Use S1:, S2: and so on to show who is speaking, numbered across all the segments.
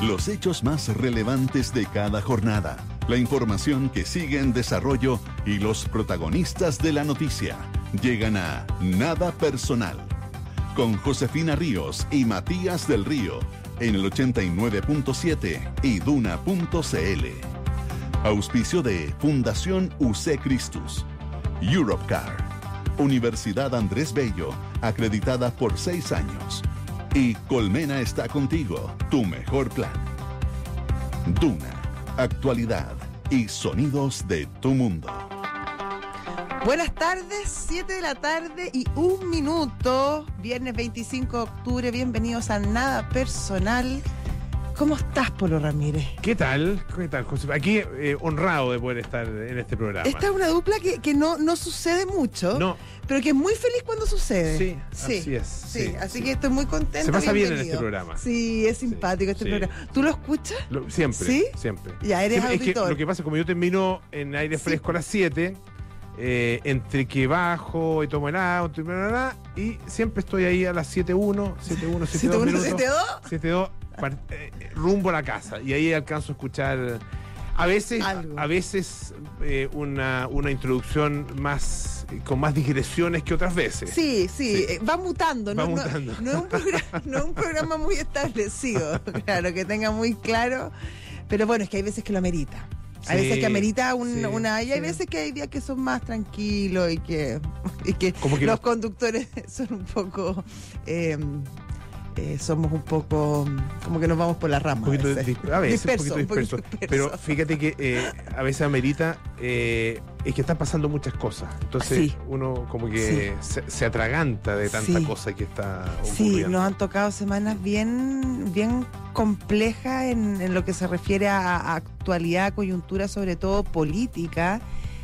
S1: Los hechos más relevantes de cada jornada, la información que sigue en desarrollo y los protagonistas de la noticia llegan a Nada Personal, con Josefina Ríos y Matías del Río, en el 89.7 y Duna.cl. Auspicio de Fundación UC Christus, Europcar, Universidad Andrés Bello, acreditada por 6 años. Y Colmena está contigo, tu mejor plan. Duna, actualidad y sonidos de tu mundo.
S2: Buenas tardes, 7 de la tarde y 1 minuto, viernes 25 de octubre, bienvenidos a Nada Personal. ¿Cómo estás, Polo Ramírez?
S3: ¿Qué tal? ¿Qué tal, José? Aquí honrado de poder estar en este programa.
S2: Esta es una dupla que no sucede mucho,
S3: no,
S2: pero que es muy feliz cuando sucede.
S3: Sí, así es.
S2: Sí, así que estoy muy contenta.
S3: Se pasa bien en
S2: bienvenido.
S3: este programa.
S2: Sí, es simpático este programa. ¿Tú lo escuchas?
S3: Siempre,
S2: ¿Sí?
S3: Siempre.
S2: Ya, eres
S3: siempre,
S2: auditor.
S3: Es que lo que pasa es como yo termino en aire fresco a las 7, entre que bajo y tomo el auto y siempre estoy ahí a las 7:1, 7:2 minutos. 7:2, rumbo a la casa, y ahí alcanzo a escuchar a veces una introducción más con más digresiones que otras veces.
S2: Sí. Va mutando,
S3: Va
S2: no,
S3: mutando.
S2: No es un programa muy establecido, claro, que tenga muy claro, pero bueno, es que hay veces que lo amerita. Hay veces que amerita una... Y hay veces que hay días que son más tranquilos y que como que los conductores son un poco... somos un poco... como que nos vamos por las ramas.
S3: Un poquito disperso.
S2: Disperso.
S3: Pero fíjate que a veces amerita... es que están pasando muchas cosas. Entonces uno como que se atraganta de tanta cosa que está ocurriendo.
S2: Sí, nos han tocado semanas bien complejas en lo que se refiere a actualidad, coyuntura, sobre todo política.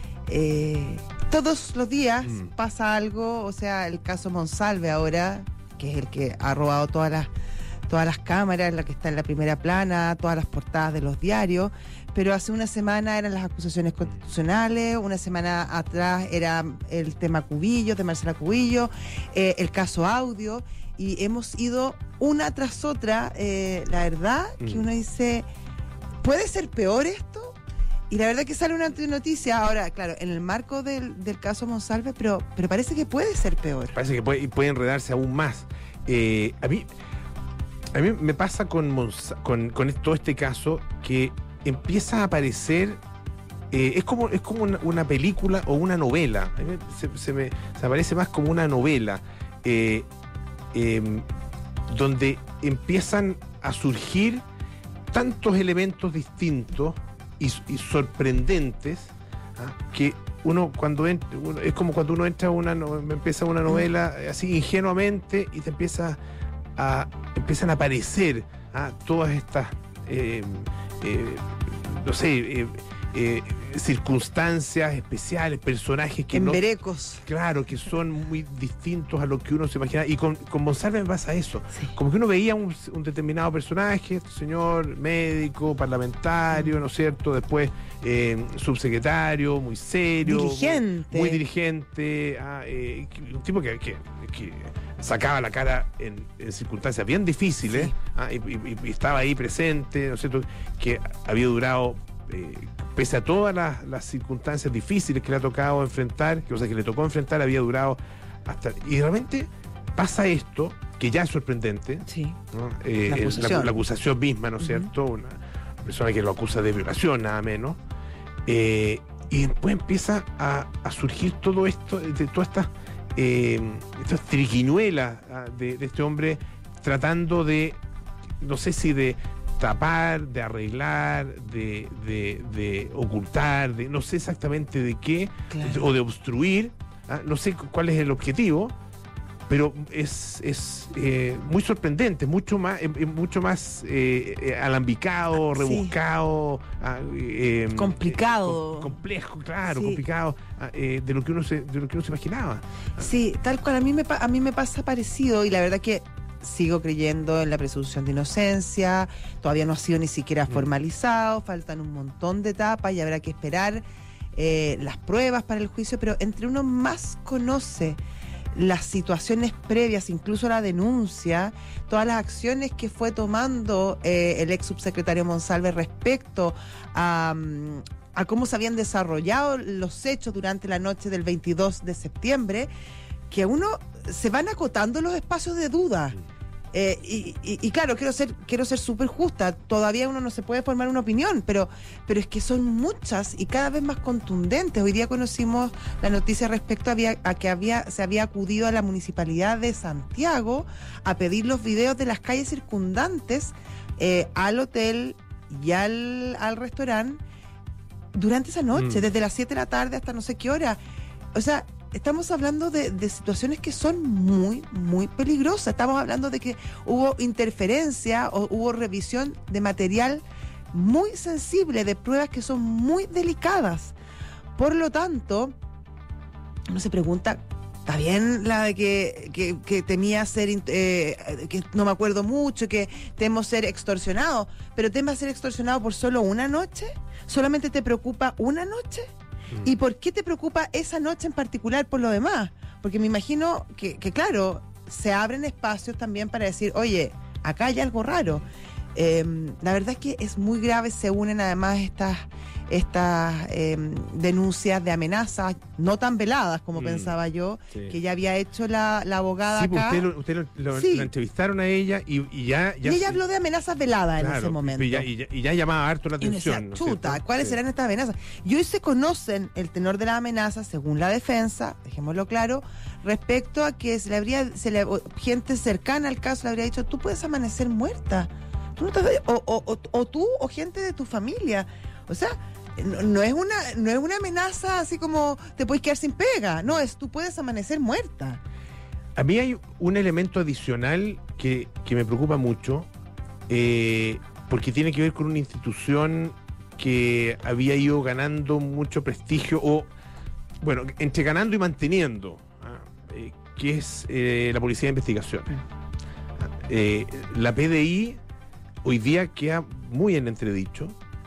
S2: Todos los días pasa algo, o sea, el caso Monsalve ahora, que es el que ha robado todas las cámaras, la que está en la primera plana, todas las portadas de los diarios, pero hace una semana eran las acusaciones constitucionales, una semana atrás era el tema Cubillo, de Marcela Cubillo, el caso Audio, y hemos ido una tras otra, la verdad que uno dice, ¿puede ser peor esto? Y la verdad que sale una noticia ahora, claro, en el marco del caso Monsalve, pero parece que puede ser peor.
S3: Parece que puede enredarse aún más. A mí me pasa con todo este caso que empieza a aparecer, es como una película o una novela. A mí se aparece más como una novela, donde empiezan a surgir tantos elementos distintos y sorprendentes, que uno cuando es como cuando uno entra empieza una novela así ingenuamente y te empiezan a aparecer todas estas circunstancias especiales, personajes que
S2: emberecos.
S3: Claro, que son muy distintos a lo que uno se imagina. Y con Monsalve me pasa eso. Como que uno veía un determinado personaje, este señor médico, parlamentario, ¿no es cierto? Después subsecretario, muy serio, muy dirigente, un tipo que sacaba la cara en circunstancias bien difíciles, y estaba ahí presente, ¿no es cierto? Que había durado, pese a todas las circunstancias difíciles que le ha tocado enfrentar, que le tocó enfrentar, había durado hasta... Y realmente pasa esto, que ya es sorprendente, ¿no? La acusación misma, ¿no es cierto? Una persona que lo acusa de violación, nada menos. Y después empieza a surgir todo esto, de todas estas triquiñuelas de este hombre, tratando de, no sé si de tapar, de arreglar, de ocultar, no sé exactamente de qué, o de obstruir, no sé cuál es el objetivo, pero es muy sorprendente, mucho más alambicado, rebuscado,
S2: complicado,
S3: complejo, claro, complicado, de lo que uno se imaginaba.
S2: Sí, tal cual. A mí me pasa parecido, y la verdad que sigo creyendo en la presunción de inocencia. Todavía no ha sido ni siquiera formalizado, faltan un montón de etapas y habrá que esperar las pruebas para el juicio, pero entre uno más conoce las situaciones previas, incluso la denuncia, todas las acciones que fue tomando el ex subsecretario Monsalve respecto a cómo se habían desarrollado los hechos durante la noche del 22 de septiembre, que uno se van acotando los espacios de duda. Y claro, quiero ser súper justa, todavía uno no se puede formar una opinión, pero es que son muchas y cada vez más contundentes. Hoy día conocimos la noticia respecto a que se había acudido a la Municipalidad de Santiago a pedir los videos de las calles circundantes al hotel y al restaurante durante esa noche, desde las 7 de la tarde hasta no sé qué hora. O sea, estamos hablando de situaciones que son muy, muy peligrosas. Estamos hablando de que hubo interferencia o hubo revisión de material muy sensible, de pruebas que son muy delicadas. Por lo tanto, uno se pregunta, está bien la de que temía ser, que no me acuerdo mucho, que temo ser extorsionado, pero temas ser extorsionado por solo una noche. ¿Solamente te preocupa una noche? ¿Y por qué te preocupa esa noche en particular por lo demás? Porque me imagino que claro, se abren espacios también para decir, oye, acá hay algo raro. La verdad es que es muy grave, se unen además estas denuncias de amenazas, no tan veladas como pensaba yo, que ya había hecho la abogada acá.
S3: Pues usted la entrevistaron a ella y ya...
S2: Y ella habló de amenazas veladas en ese momento.
S3: Y ya llamaba harto la atención.
S2: Chuta, ¿cuáles serán estas amenazas? Y hoy se conocen el tenor de las amenazas, según la defensa, dejémoslo claro, respecto a que gente cercana al caso le habría dicho, tú puedes amanecer muerta. Tú no o tú o gente de tu familia. O sea, no es una amenaza así como te puedes quedar sin pega. No, tú puedes amanecer muerta.
S3: A mí hay un elemento adicional que me preocupa mucho, porque tiene que ver con una institución que había ido ganando mucho prestigio, o, bueno, entre ganando y manteniendo, que es la Policía de Investigación. La PDI hoy día queda muy en entredicho.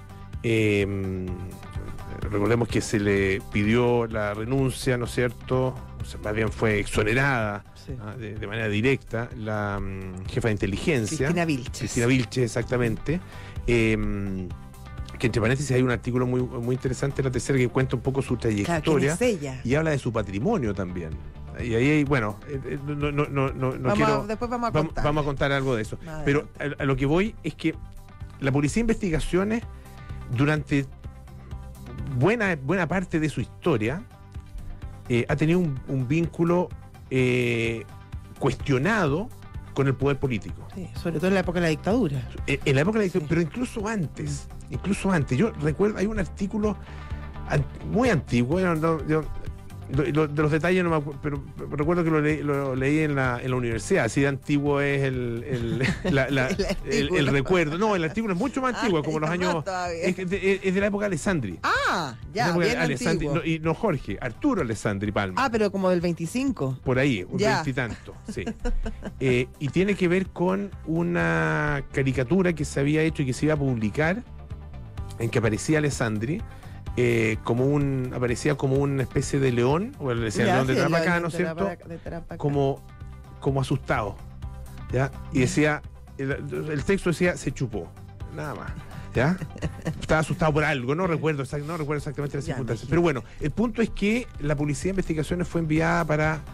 S3: Recordemos que se le pidió la renuncia, ¿no es cierto? O sea, más bien fue exonerada de manera directa la jefa de inteligencia. Cristina Vilches, exactamente. Que entre paréntesis hay un artículo muy interesante en La Tercera que cuenta un poco su trayectoria.
S2: Claro, ¿quién es ella?
S3: Y habla de su patrimonio también. Y ahí, bueno,
S2: después vamos a contar.
S3: Vamos a contar algo de eso. Pero a lo que voy es que la Policía de Investigaciones, durante buena parte de su historia, ha tenido un vínculo cuestionado con el poder político.
S2: Sí, sobre todo en la época de la dictadura.
S3: En la época de la dictadura, pero incluso antes. Yo recuerdo, hay un artículo muy antiguo, de los detalles no me acuerdo, pero recuerdo que lo leí en la universidad. Así de antiguo es el recuerdo. No, el artículo es mucho más antiguo, como los años. Es de la época de Alessandri.
S2: Ya, bien
S3: Alessandri,
S2: antiguo.
S3: no Jorge, Arturo Alessandri Palma.
S2: Pero como del 25.
S3: Por ahí, un 20 y tanto, sí. Y tiene que ver con una caricatura que se había hecho y que se iba a publicar, en que aparecía Alessandri. Aparecía como una especie de león, o le decía león de Tarapacá, ¿no es cierto? Como asustado, ¿ya? Y decía, el texto decía, se chupó, nada más, ¿ya? Estaba asustado por algo, no recuerdo exactamente las circunstancias. Pero bueno, el punto es que la Policía de Investigaciones fue enviada para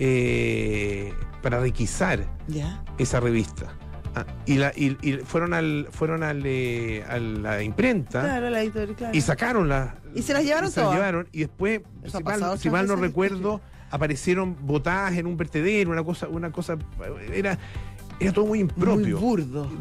S3: requisar esa revista. Y fueron a la imprenta,
S2: claro, la editorial, claro.
S3: Y sacaron
S2: y se las llevaron todas.
S3: Y después, si mal no recuerdo, aparecieron botadas en un vertedero, una cosa era todo muy impropio,
S2: muy burdo,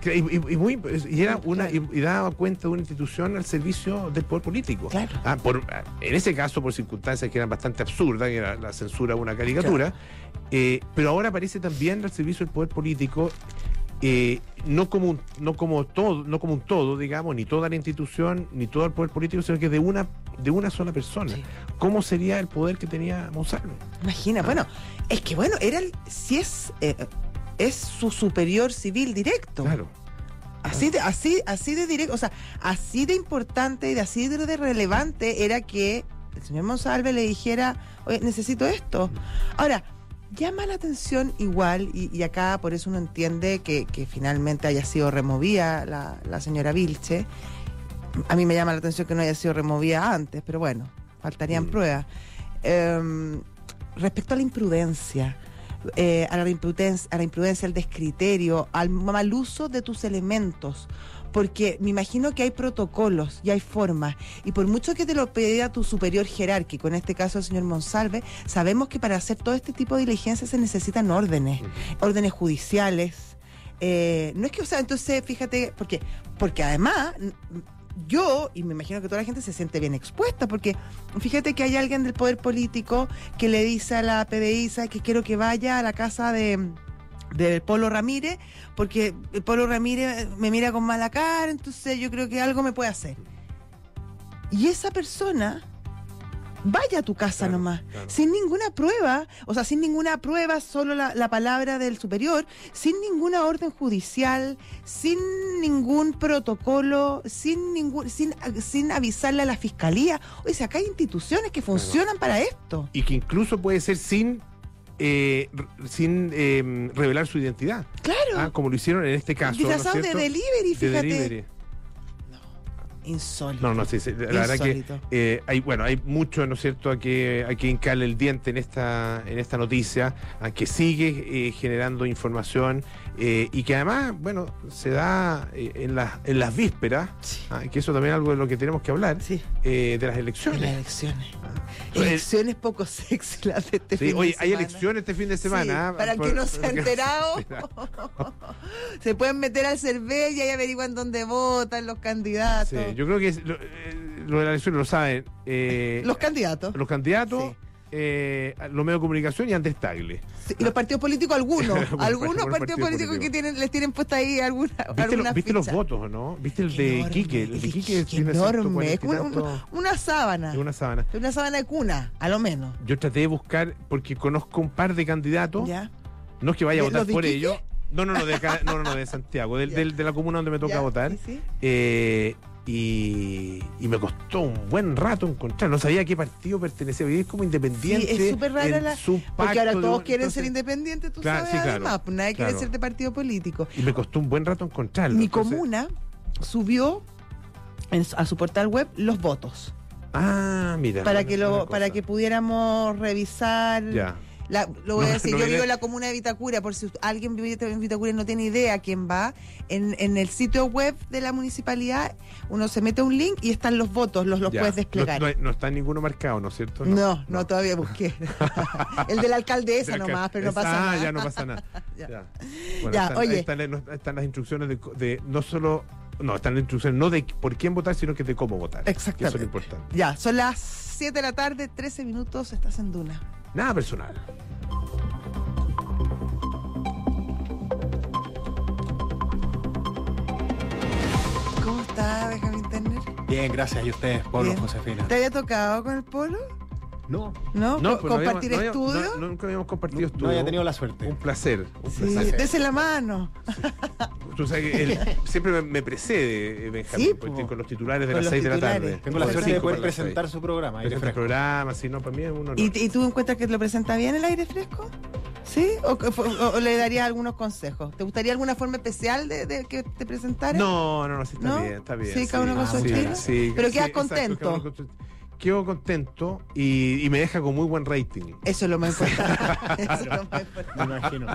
S3: y daba cuenta de una institución al servicio del poder político.
S2: Claro.
S3: En ese caso, por circunstancias que eran bastante absurdas, que era la censura de una caricatura, claro. Pero ahora aparece también al servicio del poder político. No como un todo, digamos, ni toda la institución, ni todo el poder político, sino que de una sola persona. Sí. ¿Cómo sería el poder que tenía Monsalve?
S2: Imagina, es que era es su superior civil directo.
S3: Claro.
S2: Así de directo, o sea, así de importante y así de relevante era que el señor Monsalve le dijera, oye, necesito esto. Ahora, llama la atención igual, y acá por eso uno entiende que finalmente haya sido removida la señora Vilche. A mí me llama la atención que no haya sido removida antes, pero bueno, faltarían pruebas. Respecto a la imprudencia, a la imprudencia, al descriterio, al mal uso de tus elementos, porque me imagino que hay protocolos y hay formas, y por mucho que te lo pida tu superior jerárquico, en este caso el señor Monsalve, sabemos que para hacer todo este tipo de diligencias se necesitan órdenes judiciales. No es que, o sea, entonces fíjate, porque además yo, y me imagino que toda la gente se siente bien expuesta, porque fíjate que hay alguien del poder político que le dice a la PDI, ¿sabes que quiero que vaya a la casa del Polo Ramírez, porque el Polo Ramírez me mira con mala cara, entonces yo creo que algo me puede hacer? Y esa persona vaya a tu casa nomás, sin ninguna prueba, solo la palabra del superior, sin ninguna orden judicial, sin ningún protocolo, sin avisarle a la fiscalía. O sea, acá hay instituciones que funcionan para esto.
S3: Y que incluso puede ser sin revelar su identidad.
S2: Claro.
S3: Como lo hicieron en este caso.
S2: Disfrazado de delivery, fíjate.
S3: De delivery.
S2: Insólito.
S3: No, sí, la verdad que hay mucho, ¿no es cierto?, a que hincarle el diente en esta noticia, a que sigue generando información y que además, bueno, se da en las vísperas, que eso también es algo de lo que tenemos que hablar, de las elecciones.
S2: Elecciones poco sexy las de este fin de semana.
S3: Hay elecciones este fin de semana.
S2: Para el que no se ha enterado, se pueden meter al CERVEL y ahí averiguan dónde votan los candidatos.
S3: Sí, yo creo que lo de la elección lo saben.
S2: Los candidatos.
S3: Los medios de comunicación y Andrés Tagle.
S2: Sí, y los partidos políticos, algunos partidos políticos que les tienen puesta ahí alguna
S3: ¿Viste los votos o no? ¿Viste el de Quique? El de Quique es
S2: enorme, es como una sábana.
S3: Es una sábana.
S2: Es una sábana de cuna, a lo menos.
S3: Yo traté de buscar, porque conozco un par de candidatos. ¿Ya? No es que vaya a votar por ellos. No, de Santiago, de la comuna donde me toca votar. Sí. Y me costó un buen rato encontrar. No sabía a qué partido pertenecía. Es como independiente.
S2: Sí, es súper rara porque ahora todos quieren ser independientes, tú sabes. Sí, además, nadie quiere ser de partido político.
S3: Y me costó un buen rato encontrarlo.
S2: Mi comuna subió a su portal web los votos.
S3: Mira.
S2: Para que pudiéramos revisar. Ya. Lo voy a decir, yo vivo en la comuna de Vitacura, por si alguien vive en Vitacura y no tiene idea quién va, en el sitio web de la municipalidad uno se mete un link y están los votos, los puedes desplegar.
S3: No está ninguno marcado, ¿no es cierto?
S2: No, todavía busqué. El de la alcaldesa nomás, pero no pasa nada.
S3: Ya no pasa nada.
S2: Bueno,
S3: oye. Están las instrucciones de no solo... No, están las instrucciones no de por quién votar, sino que de cómo votar.
S2: Exactamente.
S3: Eso es lo importante.
S2: Ya, son las 7 de la tarde, 13 minutos, estás en Duna.
S3: Nada personal.
S2: ¿Cómo está, Benjamín Tenner?
S4: Bien, gracias. ¿Y ustedes, Polo, Josefina?
S2: ¿Te había tocado con el Polo?
S4: No.
S2: ¿Compartir estudio?
S3: Nunca habíamos compartido estudio.
S4: No había tenido la suerte.
S3: Un placer.
S2: Dese la mano.
S3: Tú sabes que él siempre me precede, Benjamín, con los titulares de las 6 de la tarde.
S4: Tengo la suerte de poder presentar su programa.
S3: Aire Fresco. Programa, si no, para mí es uno.
S2: ¿Y tú encuentras que lo presenta bien el Aire Fresco? ¿Sí? ¿O le darías algunos consejos? ¿Te gustaría alguna forma especial de que te presentara?
S3: No, sí, está bien.
S2: Sí, cada uno con su estilo.
S3: Sí,
S2: pero quedas contento.
S3: Quedo contento y me deja con muy buen rating.
S2: Eso es lo más importante.
S4: Me imagino.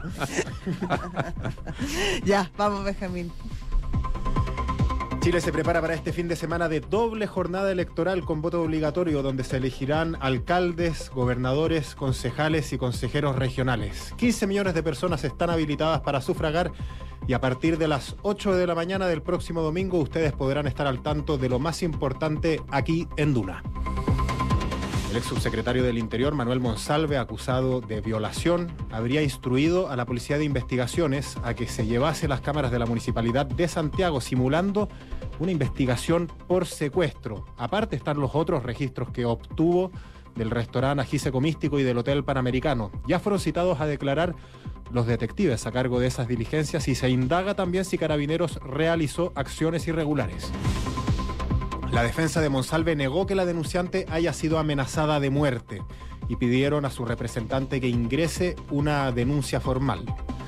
S2: Ya, vamos, Benjamín.
S4: Chile se prepara para este fin de semana de doble jornada electoral con voto obligatorio, donde se elegirán alcaldes, gobernadores, concejales y consejeros regionales. 15 millones de personas están habilitadas para sufragar y a partir de las 8 de la mañana del próximo domingo ustedes podrán estar al tanto de lo más importante aquí en Duna. El ex subsecretario del Interior, Manuel Monsalve, acusado de violación, habría instruido a la Policía de Investigaciones a que se llevase las cámaras de la Municipalidad de Santiago, simulando una investigación por secuestro. Aparte están los otros registros que obtuvo del restaurante Ají Seco Místico y del Hotel Panamericano. Ya fueron citados a declarar los detectives a cargo de esas diligencias y se indaga también si Carabineros realizó acciones irregulares. La defensa de Monsalve negó que la denunciante haya sido amenazada de muerte y pidieron a su representante que ingrese una denuncia formal.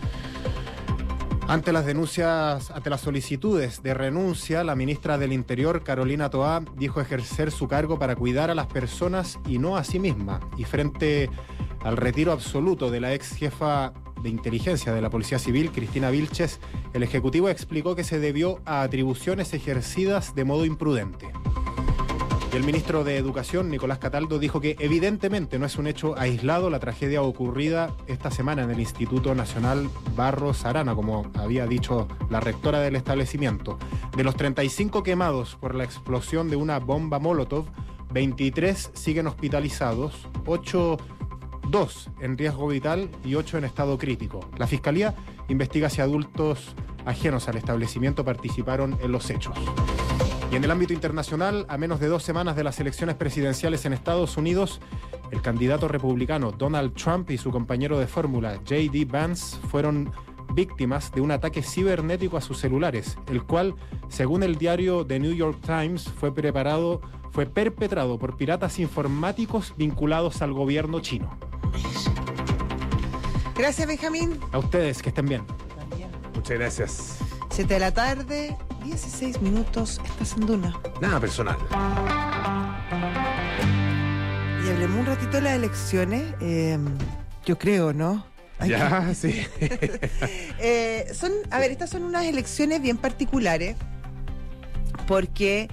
S4: Ante las solicitudes de renuncia, la ministra del Interior, Carolina Toá, dijo ejercer su cargo para cuidar a las personas y no a sí misma. Y frente al retiro absoluto de la ex jefa de inteligencia de la Policía Civil, Cristina Vilches, el Ejecutivo explicó que se debió a atribuciones ejercidas de modo imprudente. Y el ministro de Educación, Nicolás Cataldo, dijo que evidentemente no es un hecho aislado la tragedia ocurrida esta semana en el Instituto Nacional Barros Arana, como había dicho la rectora del establecimiento. De los 35 quemados por la explosión de una bomba Molotov, 23 siguen hospitalizados, 2 en riesgo vital y 8 en estado crítico. La Fiscalía investiga si adultos ajenos al establecimiento participaron en los hechos. Y en el ámbito internacional, a menos de 2 semanas de las elecciones presidenciales en Estados Unidos, el candidato republicano Donald Trump y su compañero de fórmula J.D. Vance fueron víctimas de un ataque cibernético a sus celulares, el cual, según el diario The New York Times, fue perpetrado por piratas informáticos vinculados al gobierno chino.
S2: Gracias, Benjamín.
S4: A ustedes, que estén bien.
S2: También.
S3: Muchas gracias.
S2: 7 de la tarde, 16 minutos, estás en Duna.
S3: Nada personal.
S2: Y hablemos un ratito de las elecciones, yo creo, ¿no?
S3: Ya, sí.
S2: Estas son unas elecciones bien particulares porque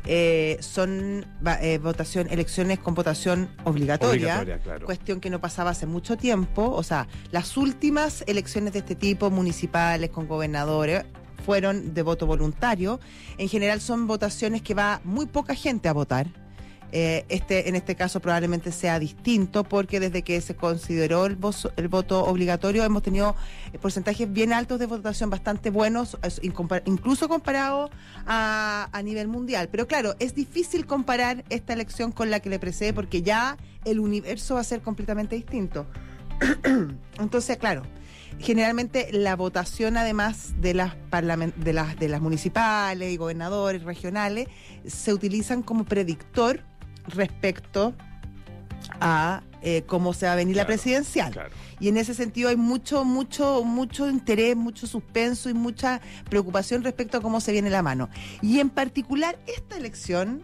S2: son elecciones con votación obligatoria,
S3: claro.
S2: Cuestión que no pasaba hace mucho tiempo. O sea, las últimas elecciones de este tipo, municipales, con gobernadores, fueron de voto voluntario. En general son votaciones que va muy poca gente a votar. En este caso probablemente sea distinto porque desde que se consideró el voto obligatorio hemos tenido porcentajes bien altos de votación, bastante buenos, incluso comparado a nivel mundial. Pero claro, es difícil comparar esta elección con la que le precede porque ya el universo va a ser completamente distinto. Entonces, claro, generalmente la votación, además de las municipales y gobernadores regionales, se utilizan como predictor respecto a cómo se va a venir la presidencial.
S3: Claro.
S2: Y en ese sentido hay mucho interés, mucho suspenso y mucha preocupación respecto a cómo se viene la mano. Y en particular esta elección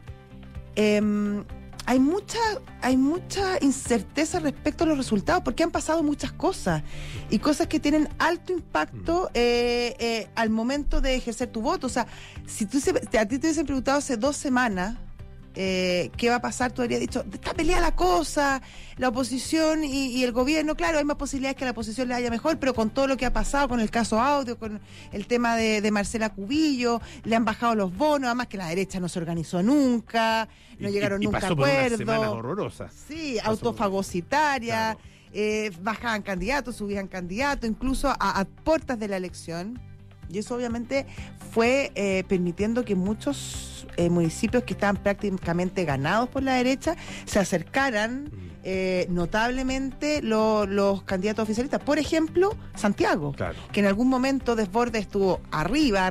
S2: hay mucha incerteza respecto a los resultados porque han pasado muchas cosas y cosas que tienen alto impacto al momento de ejercer tu voto. O sea, si a ti te hubiesen preguntado hace 2 semanas qué va a pasar, tú habrías dicho, está peleada la cosa, la oposición y el gobierno. Claro, hay más posibilidades que a la oposición le vaya mejor, pero con todo lo que ha pasado, con el caso Audio, con el tema de Marcela Cubillo, le han bajado los bonos, además que la derecha no se organizó nunca, no llegaron nunca a acuerdo.
S3: Por unas semanas horrorosas.
S2: Sí, autofagocitaria, bajaban candidatos, subían candidatos, incluso a puertas de la elección. Y eso obviamente fue permitiendo que muchos municipios que estaban prácticamente ganados por la derecha se acercaran notablemente los candidatos oficialistas. Por ejemplo, Santiago,
S3: claro,
S2: que en algún momento Desbordes estuvo arriba,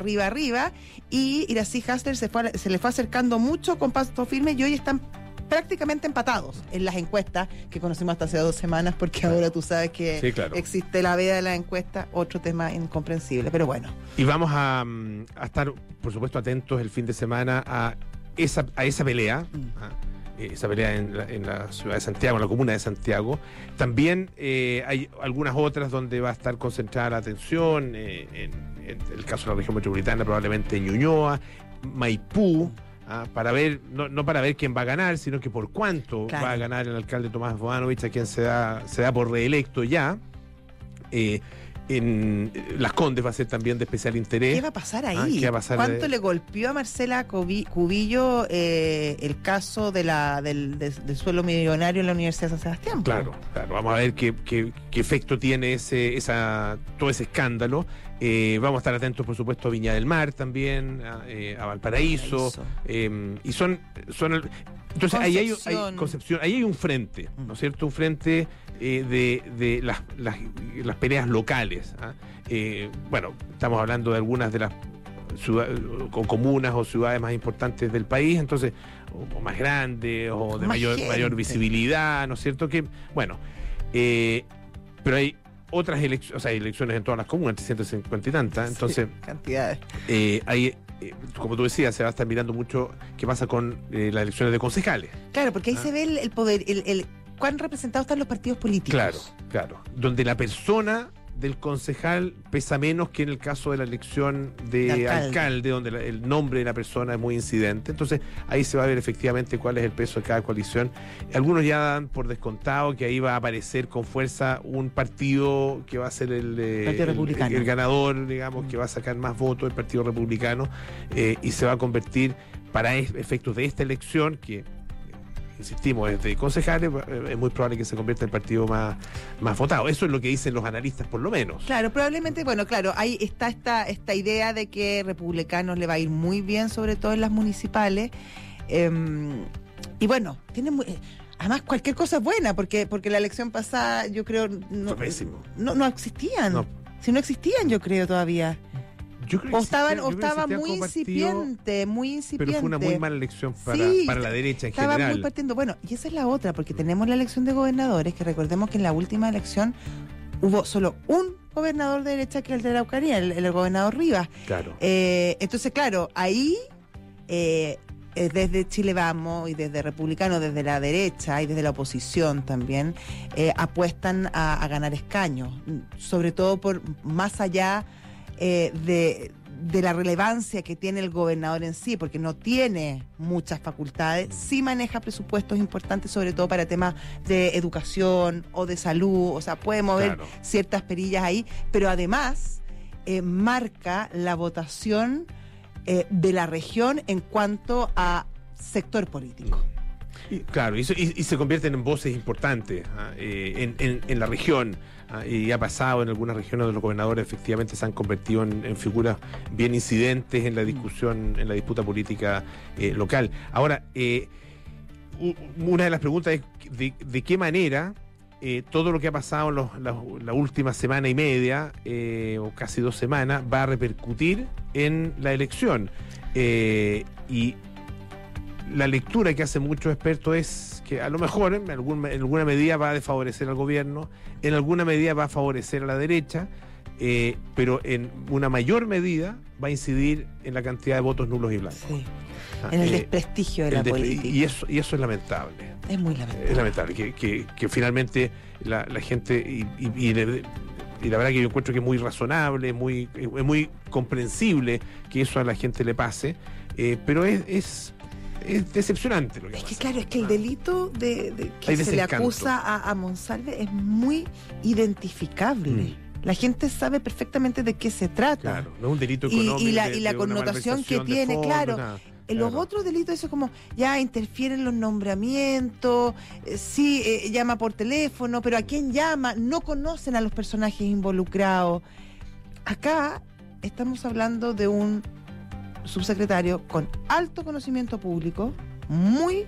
S2: y Iracy Hasler se le fue acercando mucho con paso firme y hoy están prácticamente empatados en las encuestas que conocimos hasta hace 2 semanas, porque ahora tú sabes que existe la veda de las encuestas, otro tema incomprensible, pero bueno.
S3: Y vamos a estar, por supuesto, atentos el fin de semana a esa pelea, esa pelea en la ciudad de Santiago, en la comuna de Santiago. También hay algunas otras donde va a estar concentrada la atención, en el caso de la región metropolitana, probablemente Ñuñoa, Maipú, para ver, no para ver quién va a ganar, sino que por cuánto va a ganar el alcalde Tomás Bodanovich, a quien se da por reelecto ya. En Las Condes va a ser también de especial interés.
S2: ¿Qué va a pasar ahí? ¿Cuánto le golpeó a Marcela Cubillo el caso del suelo millonario en la Universidad de San Sebastián?
S3: Claro. Vamos a ver qué efecto tiene todo ese escándalo. Vamos a estar atentos, por supuesto, a Viña del Mar también, a Valparaíso. Y son entonces ahí hay Concepción, ahí hay un frente, ¿no es cierto? Un frente de las peleas locales. Bueno, estamos hablando de algunas de las o comunas o ciudades más importantes del país, entonces, o más grandes, o de mayor visibilidad, ¿no es cierto? Que, bueno, pero hay otras elecciones, o sea, hay elecciones en todas las comunas, 350 y tantas, entonces,
S2: sí, cantidades.
S3: Hay, como tú decías, se va a estar mirando mucho qué pasa con las elecciones de concejales.
S2: Claro, porque ahí se ve el poder, el cuán representados están los partidos políticos.
S3: Claro, donde la persona del concejal pesa menos que en el caso de la elección de alcalde, donde el nombre de la persona es muy incidente. Entonces ahí se va a ver efectivamente cuál es el peso de cada coalición. Algunos ya dan por descontado que ahí va a aparecer con fuerza un partido que va a ser el ganador, digamos, que va a sacar más votos, el Partido Republicano, y se va a convertir, para efectos de esta elección, que insistimos, es de concejales, es muy probable que se convierta en el partido más votado. Eso es lo que dicen los analistas, por lo menos.
S2: Claro, probablemente, bueno, claro, ahí está esta idea de que Republicanos le va a ir muy bien, sobre todo en las municipales. Y bueno, además cualquier cosa es buena, porque la elección pasada, yo creo, no existían. No. Si no existían, yo creo todavía. O estaba muy incipiente. Pero fue una muy mala elección para la derecha en general. Estaba muy partiendo. Bueno, y esa es la otra, porque tenemos la elección de gobernadores, que recordemos que en la última elección hubo solo un gobernador de derecha, que es el de la Araucanía, el gobernador Rivas.
S3: Claro.
S2: Entonces, claro, ahí desde Chile Vamos y desde Republicanos, desde la derecha y desde la oposición también, apuestan a ganar escaños, sobre todo por más allá de la relevancia que tiene el gobernador en sí, porque no tiene muchas facultades, sí maneja presupuestos importantes, sobre todo para temas de educación o de salud, o sea, puede mover ciertas perillas ahí, pero además marca la votación de la región en cuanto a sector político.
S3: Claro, y se convierten en voces importantes en la región. Y ha pasado en algunas regiones donde los gobernadores efectivamente se han convertido en figuras bien incidentes en la discusión, en la disputa política local. Ahora, una de las preguntas es de qué manera todo lo que ha pasado en la última semana y media, o casi 2 semanas, va a repercutir en la elección. Y la lectura que hacen muchos expertos es que a lo mejor en alguna medida va a desfavorecer al gobierno, en alguna medida va a favorecer a la derecha, pero en una mayor medida va a incidir en la cantidad de votos nulos y blancos. Sí.
S2: En el desprestigio de la política.
S3: Y eso es lamentable.
S2: Es muy lamentable.
S3: Es lamentable que finalmente la gente, y la verdad que yo encuentro que es muy razonable, es muy comprensible que eso a la gente le pase, pero es decepcionante lo que pasa.
S2: Es que claro, es que el delito de que se le acusa a Monsalve es muy identificable. La gente sabe perfectamente de qué se trata.
S3: Claro, no es un delito económico.
S2: Y la connotación que tiene, claro. En los otros delitos, eso es como, ya interfieren los nombramientos, llama por teléfono, pero ¿a quién llama? No conocen a los personajes involucrados. Acá estamos hablando de un subsecretario con alto conocimiento público, muy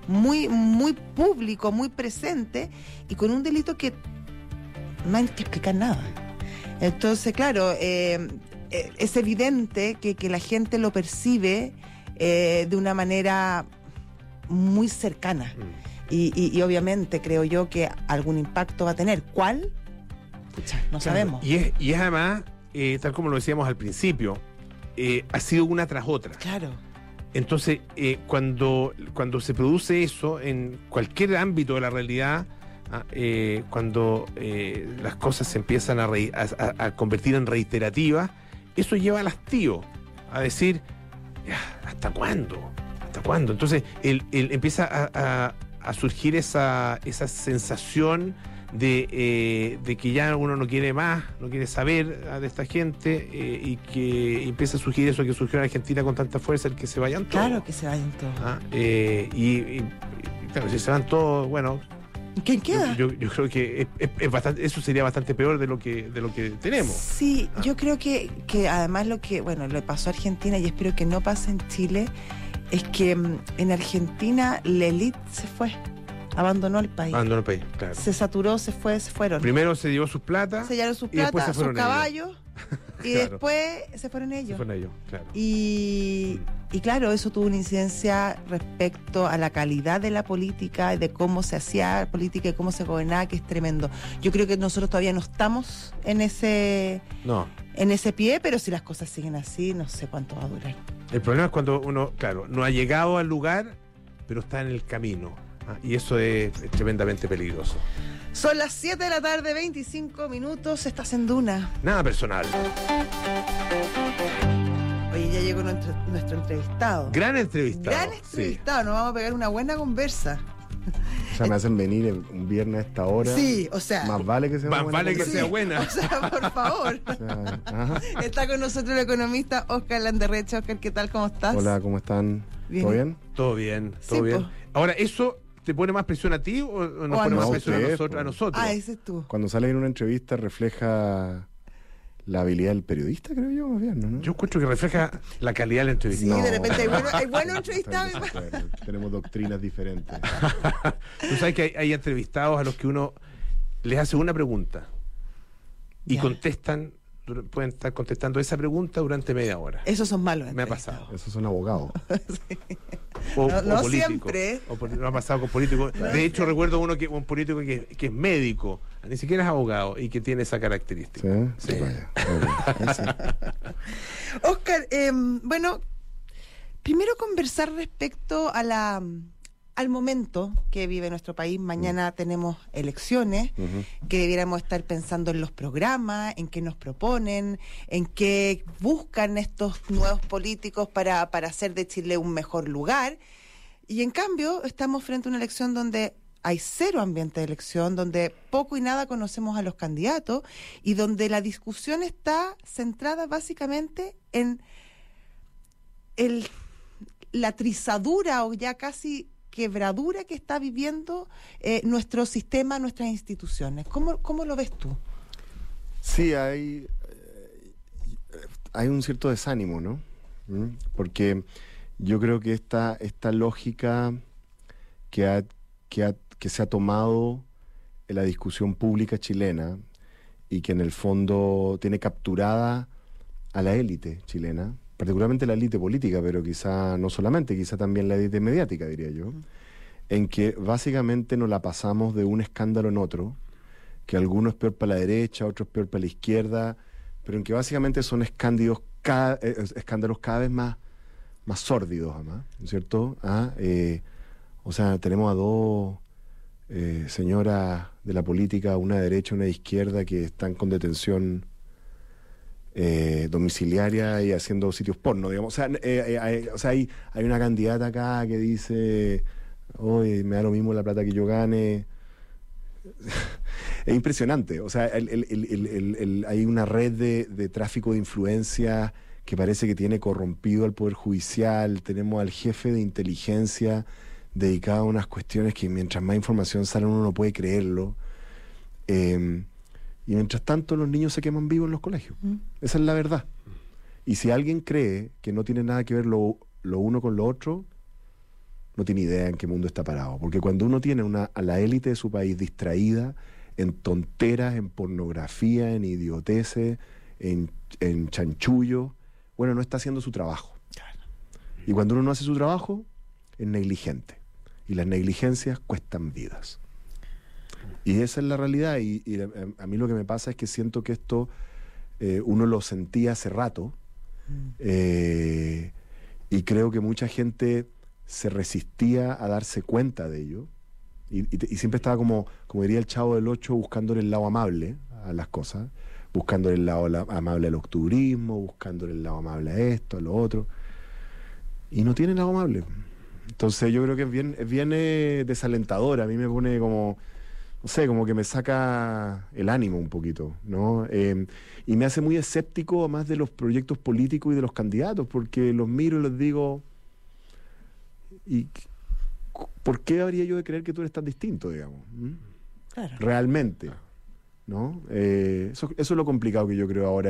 S2: público, muy presente, y con un delito que no hay que explicar nada. Entonces, claro, es evidente que la gente lo percibe de una manera muy cercana. Y obviamente creo yo que algún impacto va a tener. ¿Cuál? Pucha, no sabemos.
S3: Y es además, tal como lo decíamos al principio, ha sido una tras otra.
S2: Claro.
S3: Entonces, cuando se produce eso en cualquier ámbito de la realidad, cuando las cosas se empiezan a convertir en reiterativas, eso lleva al hastío, a decir, ¿hasta cuándo? ¿Hasta cuándo? Entonces, empieza a surgir esa sensación de que ya uno no quiere más, no quiere saber de esta gente, y que empieza a surgir eso que surgió en Argentina con tanta fuerza, el que se vayan todos.
S2: Claro que se vayan todos.
S3: Y claro, si se van todos, bueno,
S2: ¿quién queda?
S3: Yo creo que es bastante, eso sería bastante peor de lo que tenemos.
S2: Sí, yo creo que además lo que, le pasó a Argentina, y espero que no pase en Chile, es que en Argentina la élite se fue. Abandonó el país.
S3: Claro.
S2: Se saturó, se fueron.
S3: Primero se llevó sus plata.
S2: Se llevaron sus plata, sus caballos. Y
S3: Claro.
S2: después se fueron ellos.
S3: Con ellos, claro.
S2: Y claro, eso tuvo una incidencia respecto a la calidad de la política, y de cómo se hacía política y cómo se gobernaba, que es tremendo. Yo creo que nosotros todavía no estamos en ese pie, pero si las cosas siguen así, no sé cuánto va a durar.
S3: El problema es cuando uno, claro, no ha llegado al lugar, pero está en el camino. Y eso es tremendamente peligroso.
S2: Son las 7 de la tarde, 25 minutos, estás en Duna.
S3: Nada personal.
S2: Oye, ya llegó nuestro entrevistado.
S3: Gran entrevistado.
S2: Gran entrevistado, nos vamos a pegar una buena conversa.
S5: O sea, me hacen venir un viernes a esta hora.
S2: Sí, o sea.
S5: Más vale que sea
S3: Más
S5: buena
S3: vale que
S5: conversa.
S3: sea buena.
S2: O sea, por favor.
S5: O sea, ajá.
S2: Está con nosotros el economista Óscar Landerreche. Óscar, ¿qué tal? ¿Cómo estás?
S5: Hola, ¿cómo están?
S2: Bien.
S5: ¿Todo bien?
S3: Todo bien,
S2: Sí,
S3: todo bien.
S2: po.
S3: Ahora, ¿eso te pone más presión a ti o nos
S2: O a
S3: pone más
S2: nosotros.
S3: presión a
S5: Ustedes,
S3: nosotros?
S5: po.
S3: A nosotros?
S2: Ah, ese es tú.
S5: Cuando sale en una entrevista refleja la habilidad del periodista, creo yo, más bien, ¿no?
S3: Yo encuentro que refleja la calidad del
S2: Sí,
S3: entrevistado.
S2: de repente hay buenos entrevistados.
S5: Tenemos doctrinas diferentes.
S3: Tú sabes que hay entrevistados a los que uno les hace una pregunta y
S2: Ya.
S3: contestan, pueden estar contestando esa pregunta durante media hora.
S2: Esos son malos.
S3: Me ha
S2: entrevistados.
S3: pasado.
S5: Esos son abogados.
S3: O,
S2: No
S3: o políticos.
S2: siempre.
S3: No ha pasado con políticos. De hecho, recuerdo un político que es médico, ni siquiera es abogado, y que tiene esa característica.
S5: ¿Sí?
S3: Sí.
S5: Vaya, ok. Sí.
S2: Óscar, bueno, primero conversar respecto a al momento que vive nuestro país. Mañana tenemos elecciones, que debiéramos estar pensando en los programas, en qué nos proponen, en qué buscan estos nuevos políticos para hacer de Chile un mejor lugar. Y en cambio, estamos frente a una elección donde hay cero ambiente de elección, donde poco y nada conocemos a los candidatos y donde la discusión está centrada básicamente en la trizadura o ya casi quebradura que está viviendo nuestro sistema, nuestras instituciones. ¿Cómo lo ves tú?
S5: Sí, hay un cierto desánimo, ¿no? Porque yo creo que esta lógica que se ha tomado en la discusión pública chilena y que en el fondo tiene capturada a la élite chilena, particularmente la élite política, pero quizá no solamente, quizá también la élite mediática, diría yo, en que básicamente nos la pasamos de un escándalo en otro, que alguno es peor para la derecha, otro es peor para la izquierda, pero en que básicamente son escándalos cada vez más sórdidos, además, ¿no es cierto? O sea, tenemos a dos señoras de la política, una de derecha y una de izquierda, que están con detención domiciliaria y haciendo sitios porno, digamos. O sea, hay una candidata acá que dice, oye, me da lo mismo la plata que yo gane. Es impresionante. O sea, hay una red de tráfico de influencia que parece que tiene corrompido al Poder Judicial. Tenemos al jefe de inteligencia dedicado a unas cuestiones que mientras más información sale uno no puede creerlo. Y mientras tanto los niños se queman vivos en los colegios. Esa es la verdad. Y si alguien cree que no tiene nada que ver lo uno con lo otro, no tiene idea en qué mundo está parado. Porque cuando uno tiene a la élite de su país distraída en tonteras, en pornografía, en idioteces, en chanchullo, bueno, no está haciendo su trabajo. Y cuando uno no hace su trabajo, es negligente. Y las negligencias cuestan vidas. Y esa es la realidad, y a mí lo que me pasa es que siento que esto uno lo sentía hace rato, y creo que mucha gente se resistía a darse cuenta de ello, y siempre estaba como diría el Chavo del Ocho, buscándole el lado amable a las cosas, buscándole el lado amable al octubrismo, buscándole el lado amable a esto, a lo otro, y no tiene lado amable. Entonces yo creo que es bien desalentador. A mí me pone como, no sé, como que me saca el ánimo un poquito, ¿no? Y me hace muy escéptico más de los proyectos políticos y de los candidatos, porque los miro y les digo, ¿y por qué habría yo de creer que tú eres tan distinto, digamos?
S2: Claro.
S5: Realmente, ¿no? Eso es lo complicado que yo creo ahora,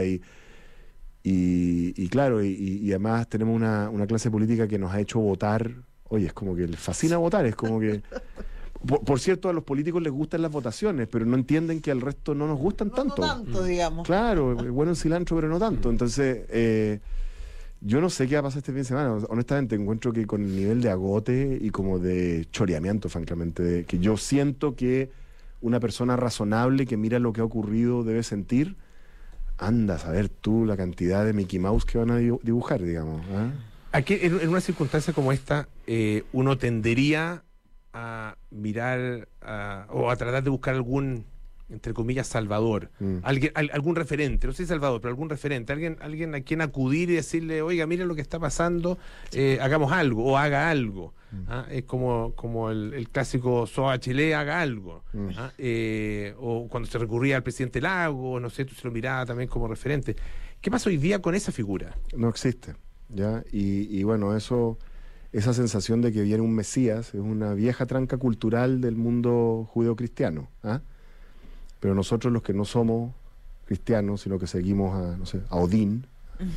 S5: y claro, y además tenemos una clase política que nos ha hecho votar. Oye, es como que les fascina votar, es como que... Por cierto, a los políticos les gustan las votaciones, pero no entienden que al resto no nos gustan tanto.
S2: No tanto, digamos.
S5: Claro, bueno el cilantro, pero no tanto. Entonces, yo no sé qué va a pasar este fin de semana. Honestamente, encuentro que con el nivel de agote y como de choreamiento, francamente, que yo siento que una persona razonable que mira lo que ha ocurrido debe sentir, anda a saber tú la cantidad de Mickey Mouse que van a dibujar, digamos. ¿Eh?
S3: Aquí, en una circunstancia como esta, uno tendería a mirar o a tratar de buscar algún, entre comillas, salvador, algún referente, no sé salvador, pero algún referente, alguien a quien acudir y decirle, oiga, mire lo que está pasando, hagamos algo, o haga algo. Es como el clásico Soa Chile, haga algo. O cuando se recurría al presidente Lago, no sé, tú se lo miraba también como referente. ¿Qué pasa hoy día con esa figura?
S5: No existe, ¿ya? Y bueno, esa sensación de que viene un Mesías es una vieja tranca cultural del mundo judeocristiano. Pero nosotros, los que no somos cristianos, sino que seguimos a Odín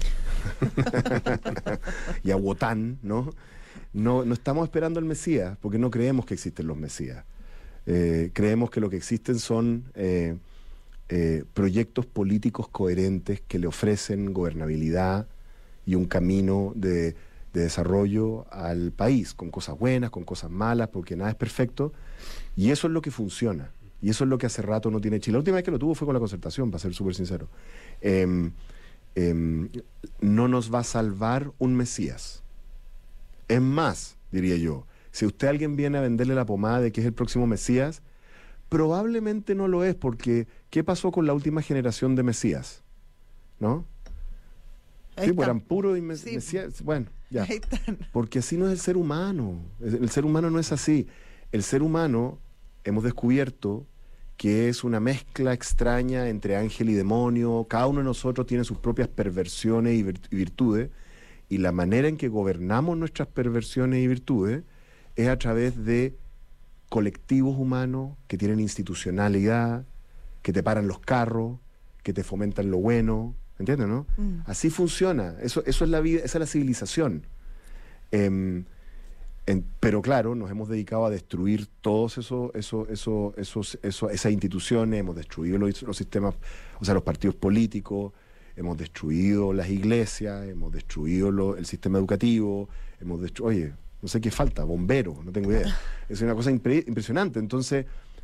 S5: y a Wotán, ¿no? No estamos esperando al Mesías, porque no creemos que existen los Mesías. Creemos que lo que existen son proyectos políticos coherentes que le ofrecen gobernabilidad y un camino de desarrollo al país, con cosas buenas, con cosas malas, porque nada es perfecto, y eso es lo que funciona, y eso es lo que hace rato no tiene Chile. La última vez que lo tuvo fue con la Concertación, para ser súper sincero. No nos va a salvar un Mesías. Es más, diría yo, si alguien viene a venderle la pomada de que es el próximo Mesías, probablemente no lo es, porque ¿qué pasó con la última generación de Mesías? ¿No? Sí, pues eran puros y Mesías. Bueno, ya. Porque así no es el ser humano. El ser humano no es así. El ser humano, hemos descubierto que es una mezcla extraña entre ángel y demonio. Cada uno de nosotros tiene sus propias perversiones y virtudes, y la manera en que gobernamos nuestras perversiones y virtudes es a través de colectivos humanos que tienen institucionalidad, que te paran los carros, que te fomentan lo bueno, ¿entiendes, no? Así funciona, eso es la vida, esa es la civilización. Pero claro, nos hemos dedicado a destruir todos esas instituciones, hemos destruido los sistemas, o sea, los partidos políticos, hemos destruido las iglesias, hemos destruido el sistema educativo, oye, no sé qué falta, bomberos, no tengo idea. Es una cosa impresionante. Entonces,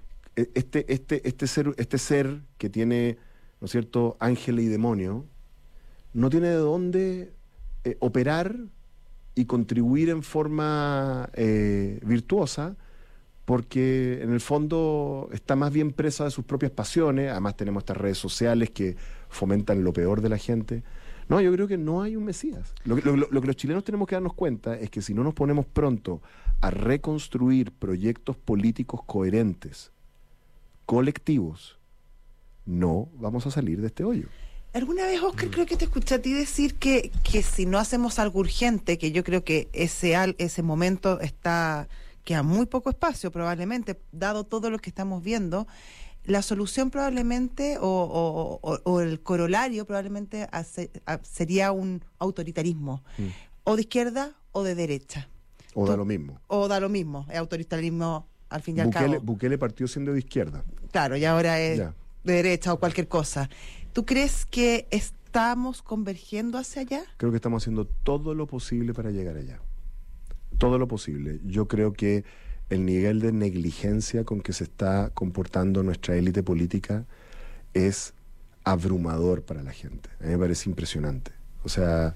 S5: este ser que tiene, ¿no es cierto?, ángel y demonio, no tiene de dónde operar y contribuir en forma virtuosa, porque en el fondo está más bien presa de sus propias pasiones. Además tenemos estas redes sociales que fomentan lo peor de la gente. No, yo creo que no hay un Mesías. Lo que los chilenos tenemos que darnos cuenta es que si no nos ponemos pronto a reconstruir proyectos políticos coherentes, colectivos, no vamos a salir de este hoyo.
S2: ¿Alguna vez, Oscar, creo que te escuché a ti decir que si no hacemos algo urgente, que yo creo que ese momento queda muy poco espacio probablemente, dado todo lo que estamos viendo, la solución probablemente o el corolario probablemente sería un autoritarismo, o de izquierda o de derecha?
S5: Da lo mismo.
S2: O da lo mismo, es autoritarismo al fin y al cabo.
S5: Bukele partió siendo de izquierda.
S2: Claro, y ahora es de derecha o cualquier cosa. ¿Tú crees que estamos convergiendo hacia allá?
S5: Creo que estamos haciendo todo lo posible para llegar allá. Todo lo posible. Yo creo que el nivel de negligencia con que se está comportando nuestra élite política es abrumador para la gente. A mí me parece impresionante. O sea,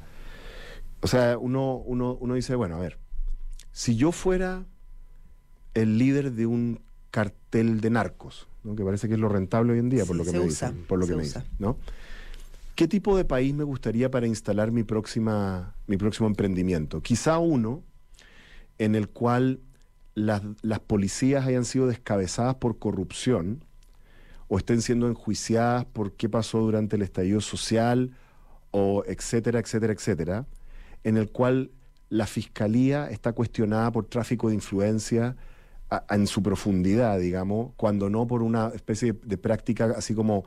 S5: uno dice, bueno, a ver, si yo fuera el líder de un cartel de narcos, ¿no?, que parece que es lo rentable hoy en día, por lo que me dicen, ¿no? ¿Qué tipo de país me gustaría para instalar mi próximo emprendimiento? Quizá uno en el cual las policías hayan sido descabezadas por corrupción o estén siendo enjuiciadas por qué pasó durante el estallido social, o etcétera, etcétera, etcétera, en el cual la fiscalía está cuestionada por tráfico de influencia en su profundidad, digamos, cuando no por una especie de práctica así como,